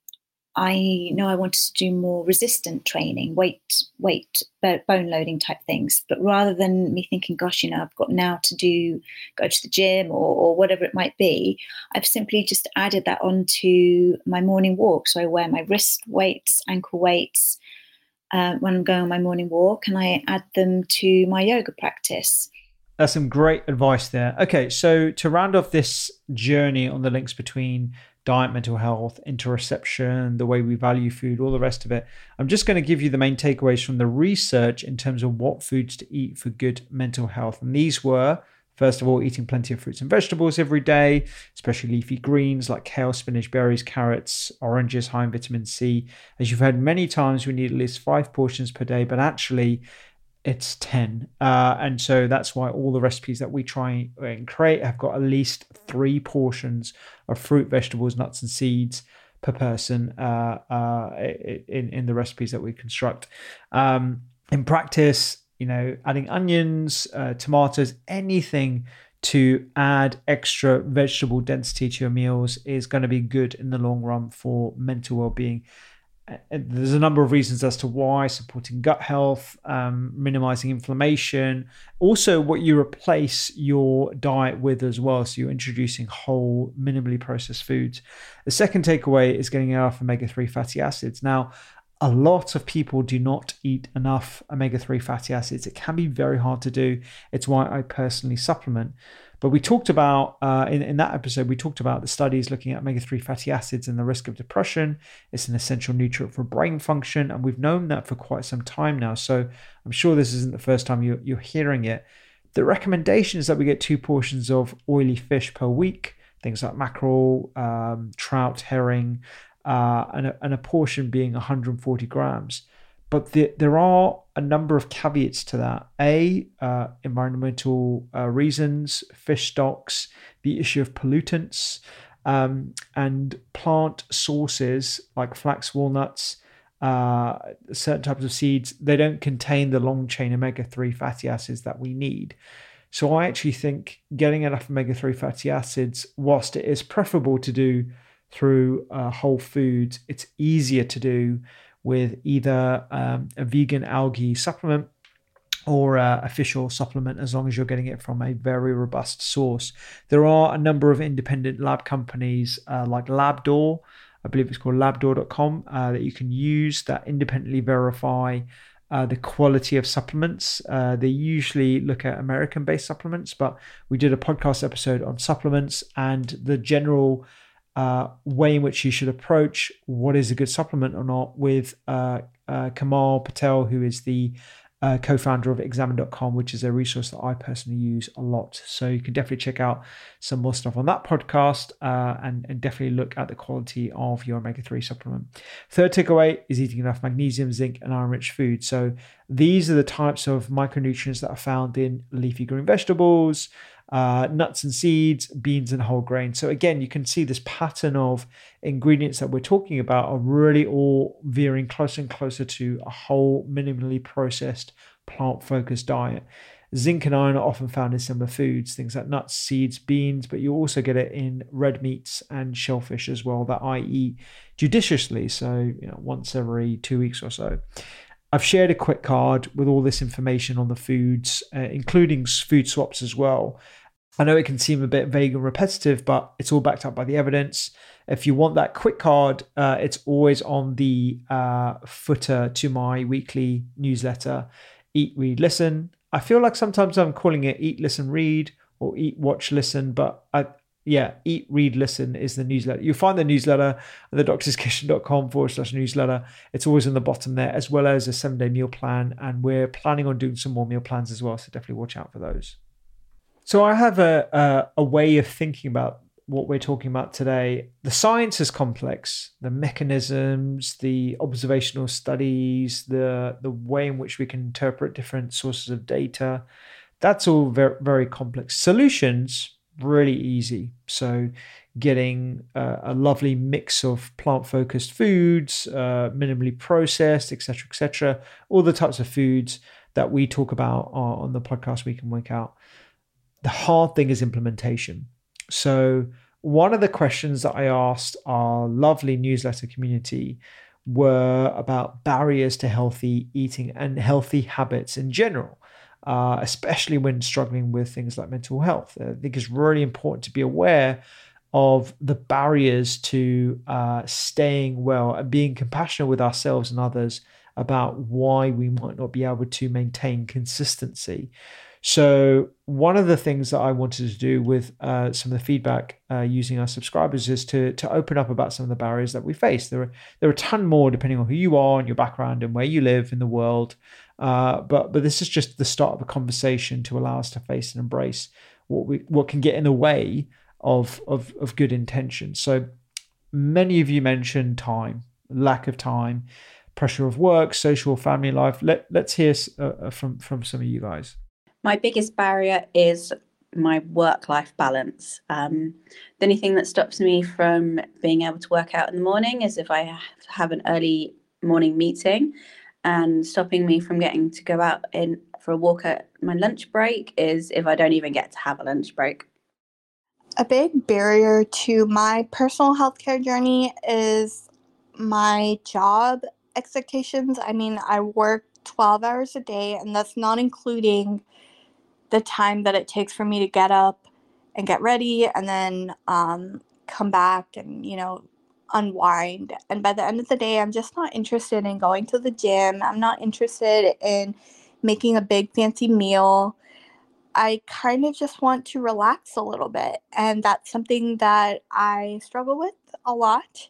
I know I wanted to do more resistant training, weight, weight, bone loading type things. But rather than me thinking, gosh, you know, I've got now to do, go to the gym or, or whatever it might be, I've simply just added that onto my morning walk. So I wear my wrist weights, ankle weights uh, when I'm going on my morning walk, and I add them to my yoga practice. That's some great advice there. Okay, so to round off this journey on the links between diet, mental health, interoception, the way we value food, all the rest of it, I'm just going to give you the main takeaways from the research in terms of what foods to eat for good mental health. And these were, first of all, eating plenty of fruits and vegetables every day, especially leafy greens like kale, spinach, berries, carrots, oranges, high in vitamin C. As you've heard many times, we need at least five portions per day, but actually it's ten. Uh, and so that's why all the recipes that we try and create have got at least three portions of fruit, vegetables, nuts, and seeds per person uh, uh, in, in the recipes that we construct. Um, in practice, you know, adding onions, uh, tomatoes, anything to add extra vegetable density to your meals is going to be good in the long run for mental well-being. There's a number of reasons as to why: supporting gut health, um, minimizing inflammation, also what you replace your diet with as well. So you're introducing whole, minimally processed foods. The second takeaway is getting enough omega three fatty acids. Now, a lot of people do not eat enough omega three fatty acids. It can be very hard to do. It's why I personally supplement. But we talked about, uh, in, in that episode, we talked about the studies looking at omega three fatty acids and the risk of depression. It's an essential nutrient for brain function, and we've known that for quite some time now. So I'm sure this isn't the first time you're, you're hearing it. The recommendation is that we get two portions of oily fish per week, things like mackerel, um, trout, herring, uh, and, a, and a portion being one hundred forty grams. but the, there are a number of caveats to that. A, uh, environmental uh, reasons, fish stocks, the issue of pollutants, um, and plant sources like flax, walnuts, uh, certain types of seeds. They don't contain the long chain omega three fatty acids that we need. So I actually think getting enough omega three fatty acids, whilst it is preferable to do through uh, whole foods, it's easier to do with either um, a vegan algae supplement or uh, a fish oil supplement, as long as you're getting it from a very robust source. There are a number of independent lab companies uh, like Labdoor, I believe it's called labdoor dot com, uh, that you can use that independently verify Uh, the quality of supplements. Uh, they usually look at American-based supplements, but we did a podcast episode on supplements and the general uh, way in which you should approach what is a good supplement or not with uh, uh, Kamal Patel, who is the uh, co-founder of examine dot com, which is a resource that I personally use a lot. So you can definitely check out some more stuff on that podcast uh, and, and definitely look at the quality of your omega three supplement. Third takeaway is eating enough magnesium, zinc, and iron-rich food. So these are the types of micronutrients that are found in leafy green vegetables, uh, nuts and seeds, beans, and whole grains. So again, you can see this pattern of ingredients that we're talking about are really all veering closer and closer to a whole, minimally processed, plant-focused diet. Zinc and iron are often found in similar foods, things like nuts, seeds, beans, but you also get it in red meats and shellfish as well that I eat judiciously, so you know, once every two weeks or so. I've shared a quick card with all this information on the foods, uh, including food swaps as well. I know it can seem a bit vague and repetitive, but it's all backed up by the evidence. If you want that quick card, uh, it's always on the uh, footer to my weekly newsletter, Eat, Read, Listen. I feel like sometimes I'm calling it Eat, Listen, Read or Eat, Watch, Listen, but I, yeah, Eat, Read, Listen is the newsletter. You'll find the newsletter at the doctors kitchen dot com forward slash newsletter. It's always in the bottom there, as well as a seven-day meal plan, and we're planning on doing some more meal plans as well, so definitely watch out for those. So I have a, a, a way of thinking about what we're talking about today. The science is complex, the mechanisms, the observational studies, the, the way in which we can interpret different sources of data, that's all very, very complex. Solutions, really easy. So getting a, a lovely mix of plant-focused foods, uh, minimally processed, et cetera, et cetera, all the types of foods that we talk about on the podcast Week In, Week Out. The hard thing is implementation. So one of the questions that I asked our lovely newsletter community were about barriers to healthy eating and healthy habits in general, uh, especially when struggling with things like mental health. I think it's really important to be aware of the barriers to uh, staying well and being compassionate with ourselves and others about why we might not be able to maintain consistency. So one of the things that I wanted to do with uh, some of the feedback uh, using our subscribers is to to open up about some of the barriers that we face. There are there are a ton more depending on who you are and your background and where you live in the world. Uh, but but this is just the start of a conversation to allow us to face and embrace what we what can get in the way of of of good intention. So many of you mentioned time, lack of time, pressure of work, social, family life. Let let's hear uh, from from some of you guys. My biggest barrier is my work-life balance. Um, the only thing that stops me from being able to work out in the morning is if I have an early morning meeting, and stopping me from getting to go out in for a walk at my lunch break is if I don't even get to have a lunch break. A big barrier to my personal healthcare journey is my job expectations. I mean, I work twelve hours a day, and that's not including the time that it takes for me to get up and get ready and then um, come back and, you know, unwind. And by the end of the day, I'm just not interested in going to the gym. I'm not interested in making a big fancy meal. I kind of just want to relax a little bit. And that's something that I struggle with a lot.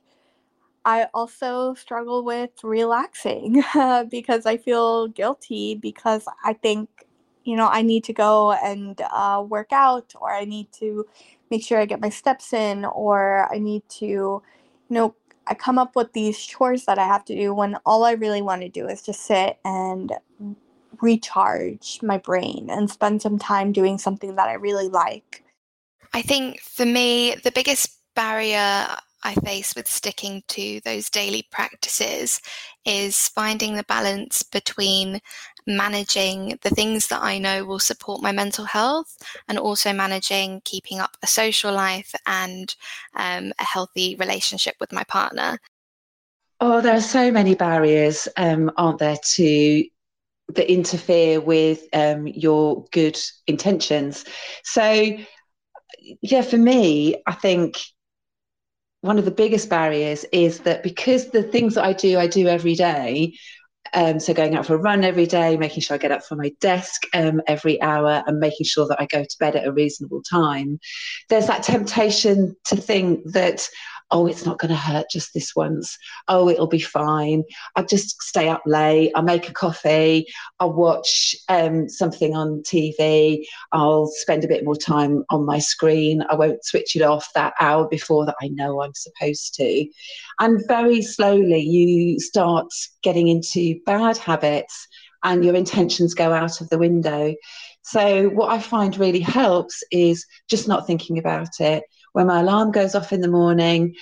I also struggle with relaxing uh, because I feel guilty because I think, you know, I need to go and uh, work out, or I need to make sure I get my steps in, or I need to, you know, I come up with these chores that I have to do when all I really want to do is just sit and recharge my brain and spend some time doing something that I really like. I think for me, the biggest barrier I face with sticking to those daily practices is finding the balance between managing the things that I know will support my mental health and also managing keeping up a social life and um, a healthy relationship with my partner. Oh, there are so many barriers, um, aren't there, to that interfere with um, your good intentions. So, yeah, for me, I think one of the biggest barriers is that because the things that I do, I do every day. Um, so going out for a run every day, making sure I get up from my desk um, every hour and making sure that I go to bed at a reasonable time. There's that temptation to think that, oh, it's not going to hurt just this once. Oh, it'll be fine. I'll just stay up late. I'll make a coffee. I'll watch um, something on T V. I'll spend a bit more time on my screen. I won't switch it off that hour before that I know I'm supposed to. And very slowly you start getting into bad habits and your intentions go out of the window. So what I find really helps is just not thinking about it. When my alarm goes off in the morning,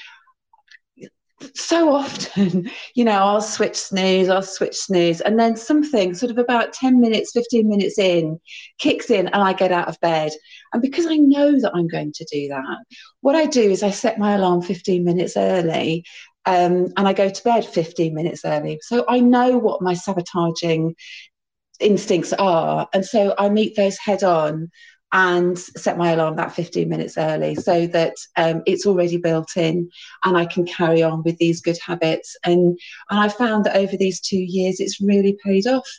so often, you know, I'll switch snooze, I'll switch snooze, and then something sort of about ten minutes, fifteen minutes in, kicks in and I get out of bed. And because I know that I'm going to do that, what I do is I set my alarm fifteen minutes early um, and I go to bed fifteen minutes early. So I know what my sabotaging instincts are. And so I meet those head on and set my alarm that fifteen minutes early so that um, it's already built in and I can carry on with these good habits. And, and I found that over these two years, it's really paid off.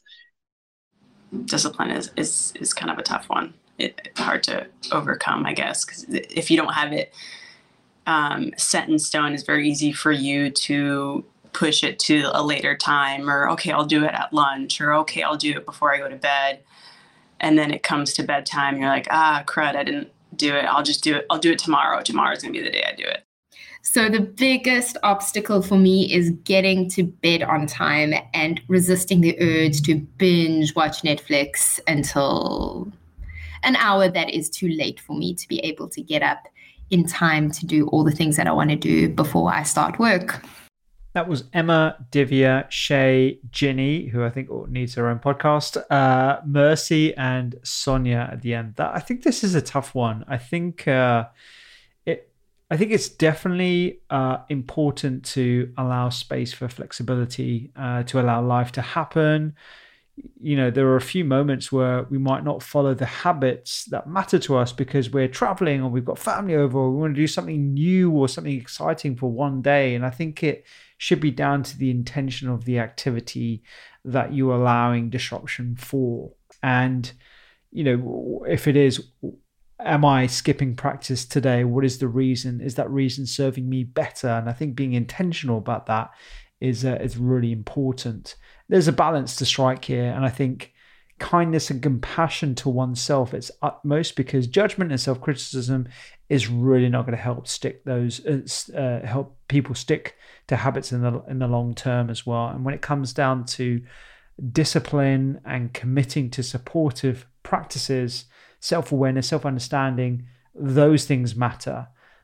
Discipline is, is, is kind of a tough one. It, it's hard to overcome, I guess, because if you don't have it um, set in stone, it's very easy for you to push it to a later time, or, okay, I'll do it at lunch, or, okay, I'll do it before I go to bed. And then it comes to bedtime, you're like, ah, crud, I didn't do it. I'll just do it. I'll do it tomorrow. Tomorrow's going to be the day I do it. So the biggest obstacle for me is getting to bed on time and resisting the urge to binge watch Netflix until an hour that is too late for me to be able to get up in time to do all the things that I want to do before I start work. That was Emma, Divya, Shay, Ginny, who I think needs her own podcast, uh, Mercy, and Sonia at the end. That I think this is a tough one. I think uh, it. I think it's definitely uh, important to allow space for flexibility, uh, to allow life to happen. You know, there are a few moments where we might not follow the habits that matter to us because we're traveling or we've got family over or we want to do something new or something exciting for one day. And I think it should be down to the intention of the activity that you're allowing disruption for. And, you know, if it is, am I skipping practice today? What is the reason? Is that reason serving me better? And I think being intentional about that is uh, is really important. There's a balance to strike here. And I think kindness and compassion to oneself is utmost, because judgment and self-criticism is really not going to help stick those, uh, help people stick to habits in the in the long term as well. And when it comes down to discipline and committing to supportive practices, self-awareness, self-understanding, those things matter.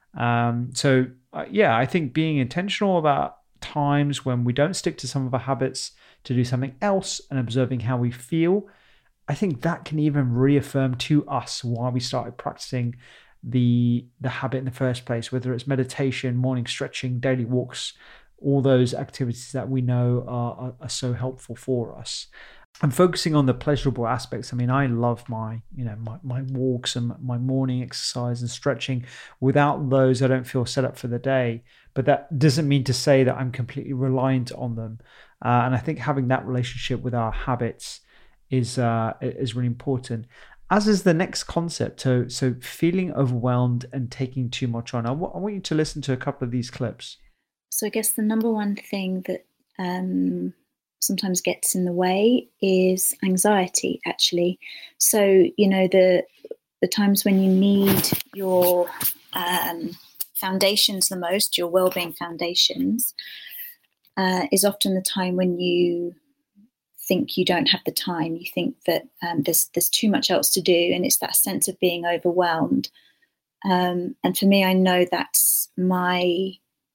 Um, so uh, yeah, I think being intentional about times when we don't stick to some of our habits to do something else and observing how we feel, I think that can even reaffirm to us why we started practicing the the habit in the first place, whether it's meditation, morning stretching, daily walks, all those activities that we know are, are, are so helpful for us. And focusing on the pleasurable aspects. I mean, I love my, you know, my, my walks and my morning exercise and stretching. Without those, I don't feel set up for the day. But that doesn't mean to say that I'm completely reliant on them. Uh, and I think having that relationship with our habits is uh, is really important. As is the next concept. So, so feeling overwhelmed and taking too much on. I, w- I want you to listen to a couple of these clips. So I guess the number one thing that um, sometimes gets in the way is anxiety, actually. So, you know, the the times when you need your um, foundations the most, your well-being foundations, uh, is often the time when you think you don't have the time. You think that um, there's there's too much else to do, and it's that sense of being overwhelmed. Um, and for me, I know that's my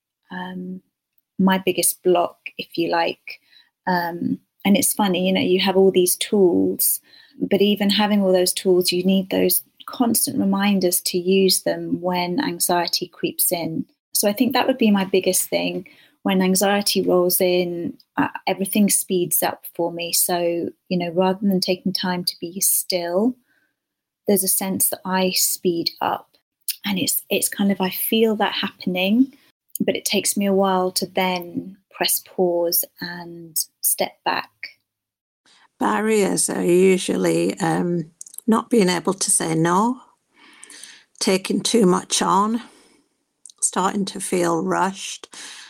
um, my biggest block, if you like. Um, and it's funny, you know, you have all these tools, but even having all those tools, you need those constant reminders to use them when anxiety creeps in. So I think that would be my biggest thing. When anxiety rolls in, uh, everything speeds up for me. So, you know, rather than taking time to be still, there's a sense that I speed up. And it's it's kind of, I feel that happening, but it takes me a while to then press pause and step back. Barriers are usually um, not being able to say no, taking too much on, starting to feel rushed,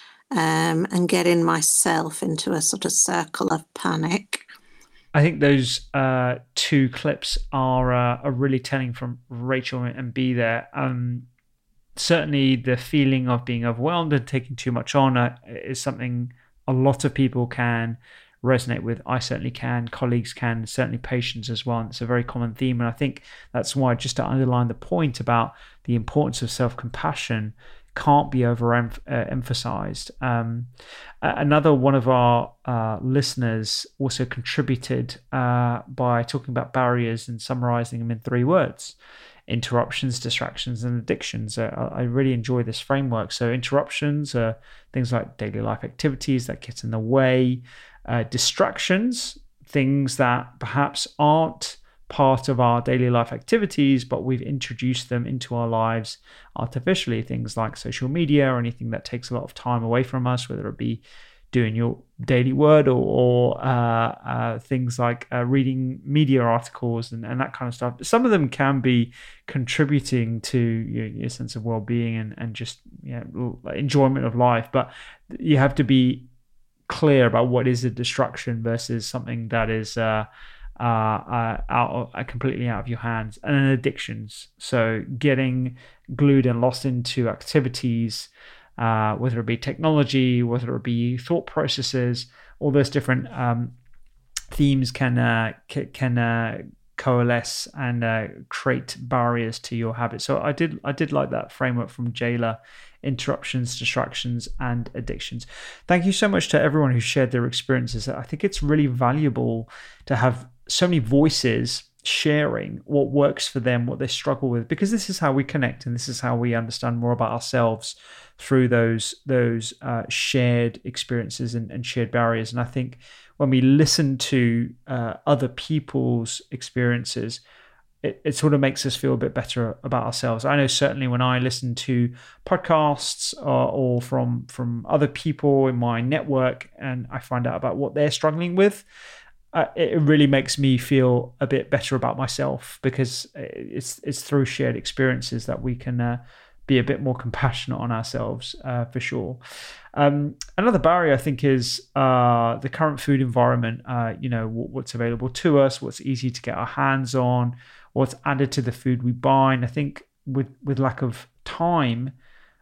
um, and getting myself into a sort of circle of panic. I think those uh, two clips are uh, are really telling from Rachel and B there. Um, certainly the feeling of being overwhelmed and taking too much on uh, is something a lot of people can resonate with. I certainly can, colleagues can, certainly patients as well. And it's a very common theme. And I think that's why, just to underline the point about the importance of self-compassion, can't be overemphasized. Um, another one of our uh, listeners also contributed uh, by talking about barriers and summarizing them in three words: interruptions, distractions, and addictions. Uh, I really enjoy this framework. So interruptions are things like daily life activities that get in the way. Uh, distractions, things that perhaps aren't part of our daily life activities, but we've introduced them into our lives artificially. Things like social media or anything that takes a lot of time away from us, whether it be doing your daily word or, or uh, uh, things like uh, reading media articles and, and that kind of stuff. Some of them can be contributing to your, your sense of well-being and, and just you know, enjoyment of life, but you have to be clear about what is a distraction versus something that is uh, uh, uh, out of, uh, completely out of your hands. And then addictions, so getting glued and lost into activities, uh, whether it be technology, whether it be thought processes, all those different um, themes can uh, can uh, coalesce and uh, create barriers to your habits. So I did I did like that framework from Jayla: interruptions, distractions, and addictions. Thank you so much to everyone who shared their experiences. I think it's really valuable to have so many voices sharing what works for them, what they struggle with, because this is how we connect and this is how we understand more about ourselves through those those uh, shared experiences and, and shared barriers. And I think when we listen to uh, other people's experiences, It, it sort of makes us feel a bit better about ourselves. I know certainly when I listen to podcasts or, or from from other people in my network and I find out about what they're struggling with, uh, it really makes me feel a bit better about myself, because it's it's through shared experiences that we can uh, be a bit more compassionate on ourselves, uh, for sure. Um, another barrier, I think, is uh, the current food environment. Uh, you know, what, what's available to us, what's easy to get our hands on, what's added to the food we buy. And I think with with lack of time,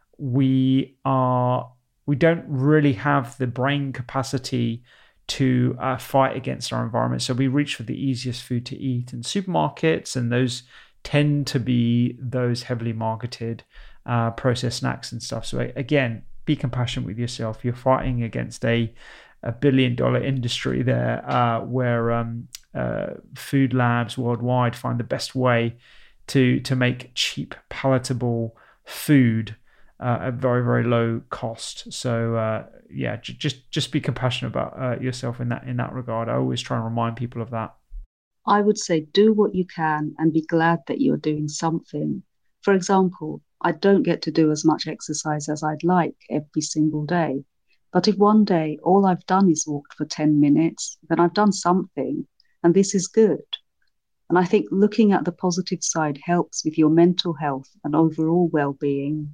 we are we don't really have the brain capacity to uh, fight against our environment. So we reach for the easiest food to eat in supermarkets, and those tend to be those heavily marketed uh, processed snacks and stuff. So again, be compassionate with yourself. You're fighting against a a billion dollar industry there, uh, where um, uh, food labs worldwide find the best way to to make cheap, palatable food uh, at very, very low cost. So uh, yeah, j- just just be compassionate about uh, yourself in that in that regard. I always try and remind people of that. I would say do what you can and be glad that you're doing something. For example, I don't get to do as much exercise as I'd like every single day. But if one day all I've done is walked for ten minutes, then I've done something, and this is good. And I think looking at the positive side helps with your mental health and overall well-being.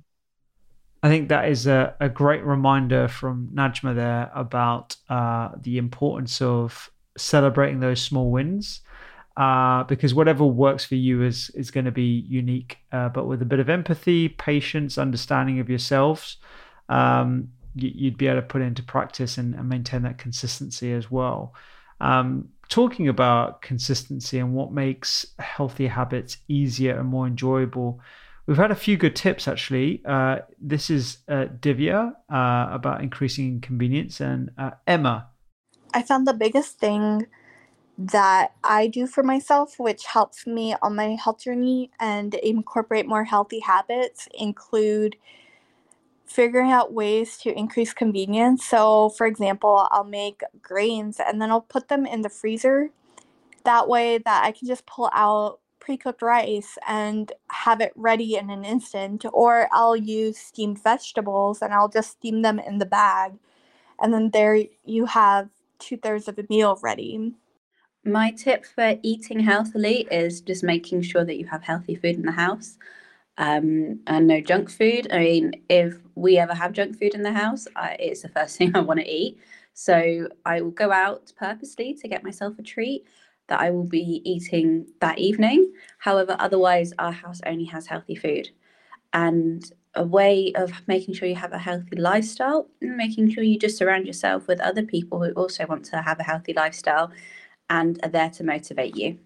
I think that is a, a great reminder from Najma there about uh, the importance of celebrating those small wins. uh, because whatever works for you is is going to be unique. Uh, but with a bit of empathy, patience, understanding of yourselves, um, you, you'd be able to put it into practice and, and maintain that consistency as well. Um, talking about consistency and what makes healthy habits easier and more enjoyable, we've had a few good tips, actually. Uh, this is uh, Divya uh, about increasing convenience, and uh, Emma. I found the biggest thing that I do for myself, which helps me on my health journey and incorporate more healthy habits, include figuring out ways to increase convenience. So, for example, I'll make grains and then I'll put them in the freezer. That way that I can just pull out pre-cooked rice and have it ready in an instant. Or I'll use steamed vegetables and I'll just steam them in the bag. And then there you have two-thirds of a meal ready. My tip for eating healthily is just making sure that you have healthy food in the house. Um, and no junk food. I mean, if we ever have junk food in the house, I, it's the first thing I want to eat. So I will go out purposely to get myself a treat that I will be eating that evening. However, otherwise our house only has healthy food. And a way of making sure you have a healthy lifestyle, making sure you just surround yourself with other people who also want to have a healthy lifestyle and are there to motivate you.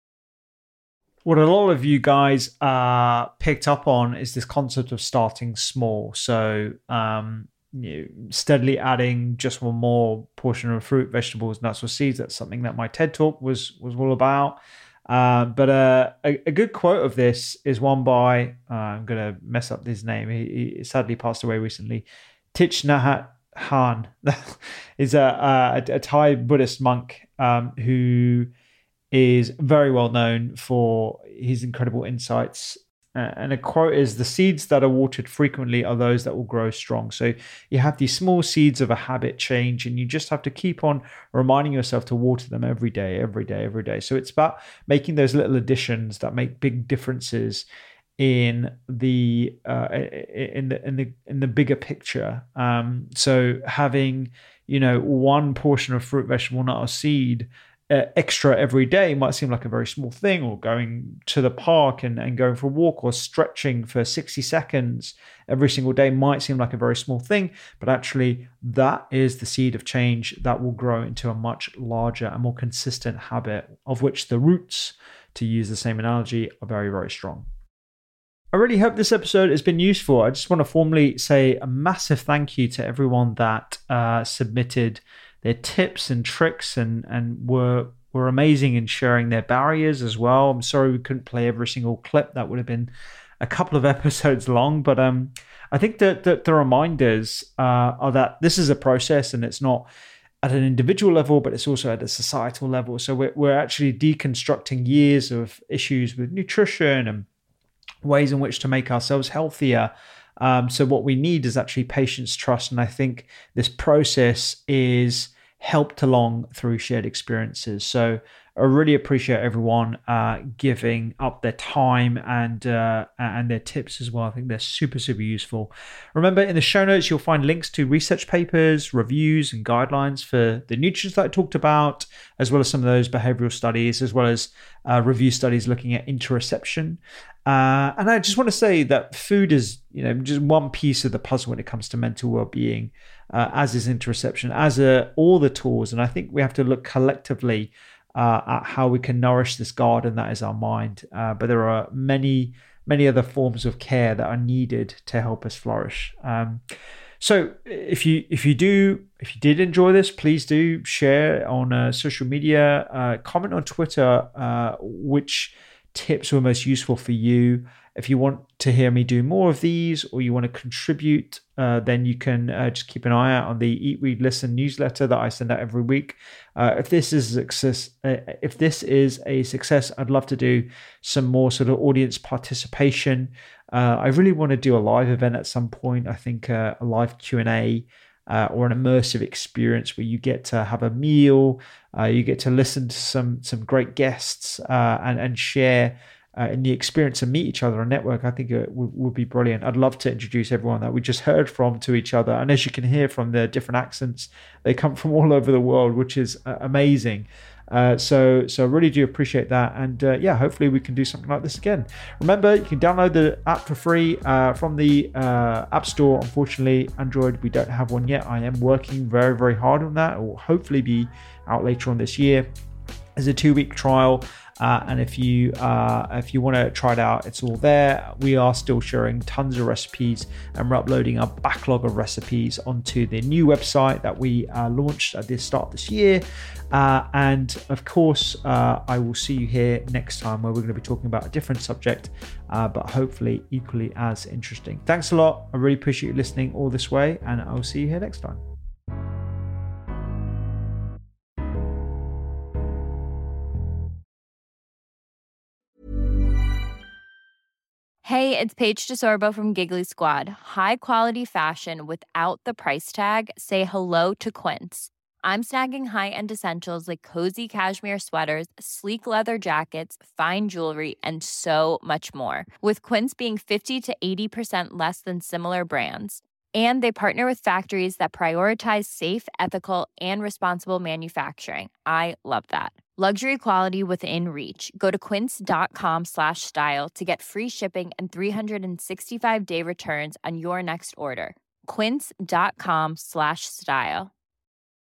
What a lot of you guys uh, picked up on is this concept of starting small. So um, you know, steadily adding just one more portion of fruit, vegetables, nuts, or seeds. That's something that my TED Talk was was all about. Uh, but uh, a, a good quote of this is one by, uh, I'm going to mess up his name. He, he sadly passed away recently. Thich Nhat Hanh is a, a, a Thai Buddhist monk um, who is very well known for his incredible insights. Uh, and a quote is, "The seeds that are watered frequently are those that will grow strong." So you have these small seeds of a habit change, and you just have to keep on reminding yourself to water them every day, every day, every day. So it's about making those little additions that make big differences in the uh, in the in the in the bigger picture. Um, so having, you know, one portion of fruit, vegetable, nut, or seed Uh, extra every day might seem like a very small thing, or going to the park and, and going for a walk or stretching for sixty seconds every single day might seem like a very small thing, but actually that is the seed of change that will grow into a much larger and more consistent habit, of which the roots, to use the same analogy, are very, very strong. I really hope this episode has been useful. I just want to formally say a massive thank you to everyone that uh, submitted their tips and tricks and and were were amazing in sharing their barriers as well. I'm sorry we couldn't play every single clip. That would have been a couple of episodes long, but um, I think that the, the reminders uh, are that this is a process, and it's not at an individual level, but it's also at a societal level. So we're we're actually deconstructing years of issues with nutrition and ways in which to make ourselves healthier. Um, so what we need is actually patience, trust, and I think this process is helped along through shared experiences. So I really appreciate everyone uh, giving up their time and uh, and their tips as well. I think they're super, super useful. Remember, in the show notes, you'll find links to research papers, reviews, and guidelines for the nutrients that I talked about, as well as some of those behavioral studies, as well as uh, review studies looking at interoception. Uh, and I just want to say that food is, you know, just one piece of the puzzle when it comes to mental well-being, uh, as is interoception, as are all the tools. And I think we have to look collectively uh, at how we can nourish this garden that is our mind. Uh, but there are many, many other forms of care that are needed to help us flourish. Um, so if you if you do if you did enjoy this, please do share on uh, social media, uh, comment on Twitter, uh, which tips were most useful for you. If you want to hear me do more of these, or you want to contribute, uh, then you can uh, just keep an eye out on the Eat, Read, Listen newsletter that I send out every week. Uh, if this is a success, uh, if this is a success, I'd love to do some more sort of audience participation. Uh, I really want to do a live event at some point. I think uh, a live Q and A uh, or an immersive experience where you get to have a meal, uh, you get to listen to some some great guests uh, and and share Uh, in the experience and meet each other on network. I think it would, would be brilliant. I'd love to introduce everyone that we just heard from to each other. And as you can hear from the different accents, they come from all over the world, which is uh, amazing. Uh, so, so I really do appreciate that. And uh, yeah, hopefully we can do something like this again. Remember, you can download the app for free uh, from the uh, App Store. Unfortunately, Android, we don't have one yet. I am working very, very hard on that. It will hopefully be out later on this year. It's a two-week trial. Uh, and if you uh, if you want to try it out, it's all there. We are still sharing tons of recipes, and we're uploading our backlog of recipes onto the new website that we uh, launched at the start of this year. Uh, and of course, uh, I will see you here next time, where we're going to be talking about a different subject, uh, but hopefully equally as interesting. Thanks a lot. I really appreciate you listening all this way, and I will see you here next time. Hey, it's Paige DeSorbo from Giggly Squad. High quality fashion without the price tag. Say hello to Quince. I'm snagging high-end essentials like cozy cashmere sweaters, sleek leather jackets, fine jewelry, and so much more. With Quince being fifty to eighty percent less than similar brands. And they partner with factories that prioritize safe, ethical, and responsible manufacturing. I love that. Luxury quality within reach. Go to quince.com slash style to get free shipping and three sixty-five day returns on your next order. Quince.com slash style.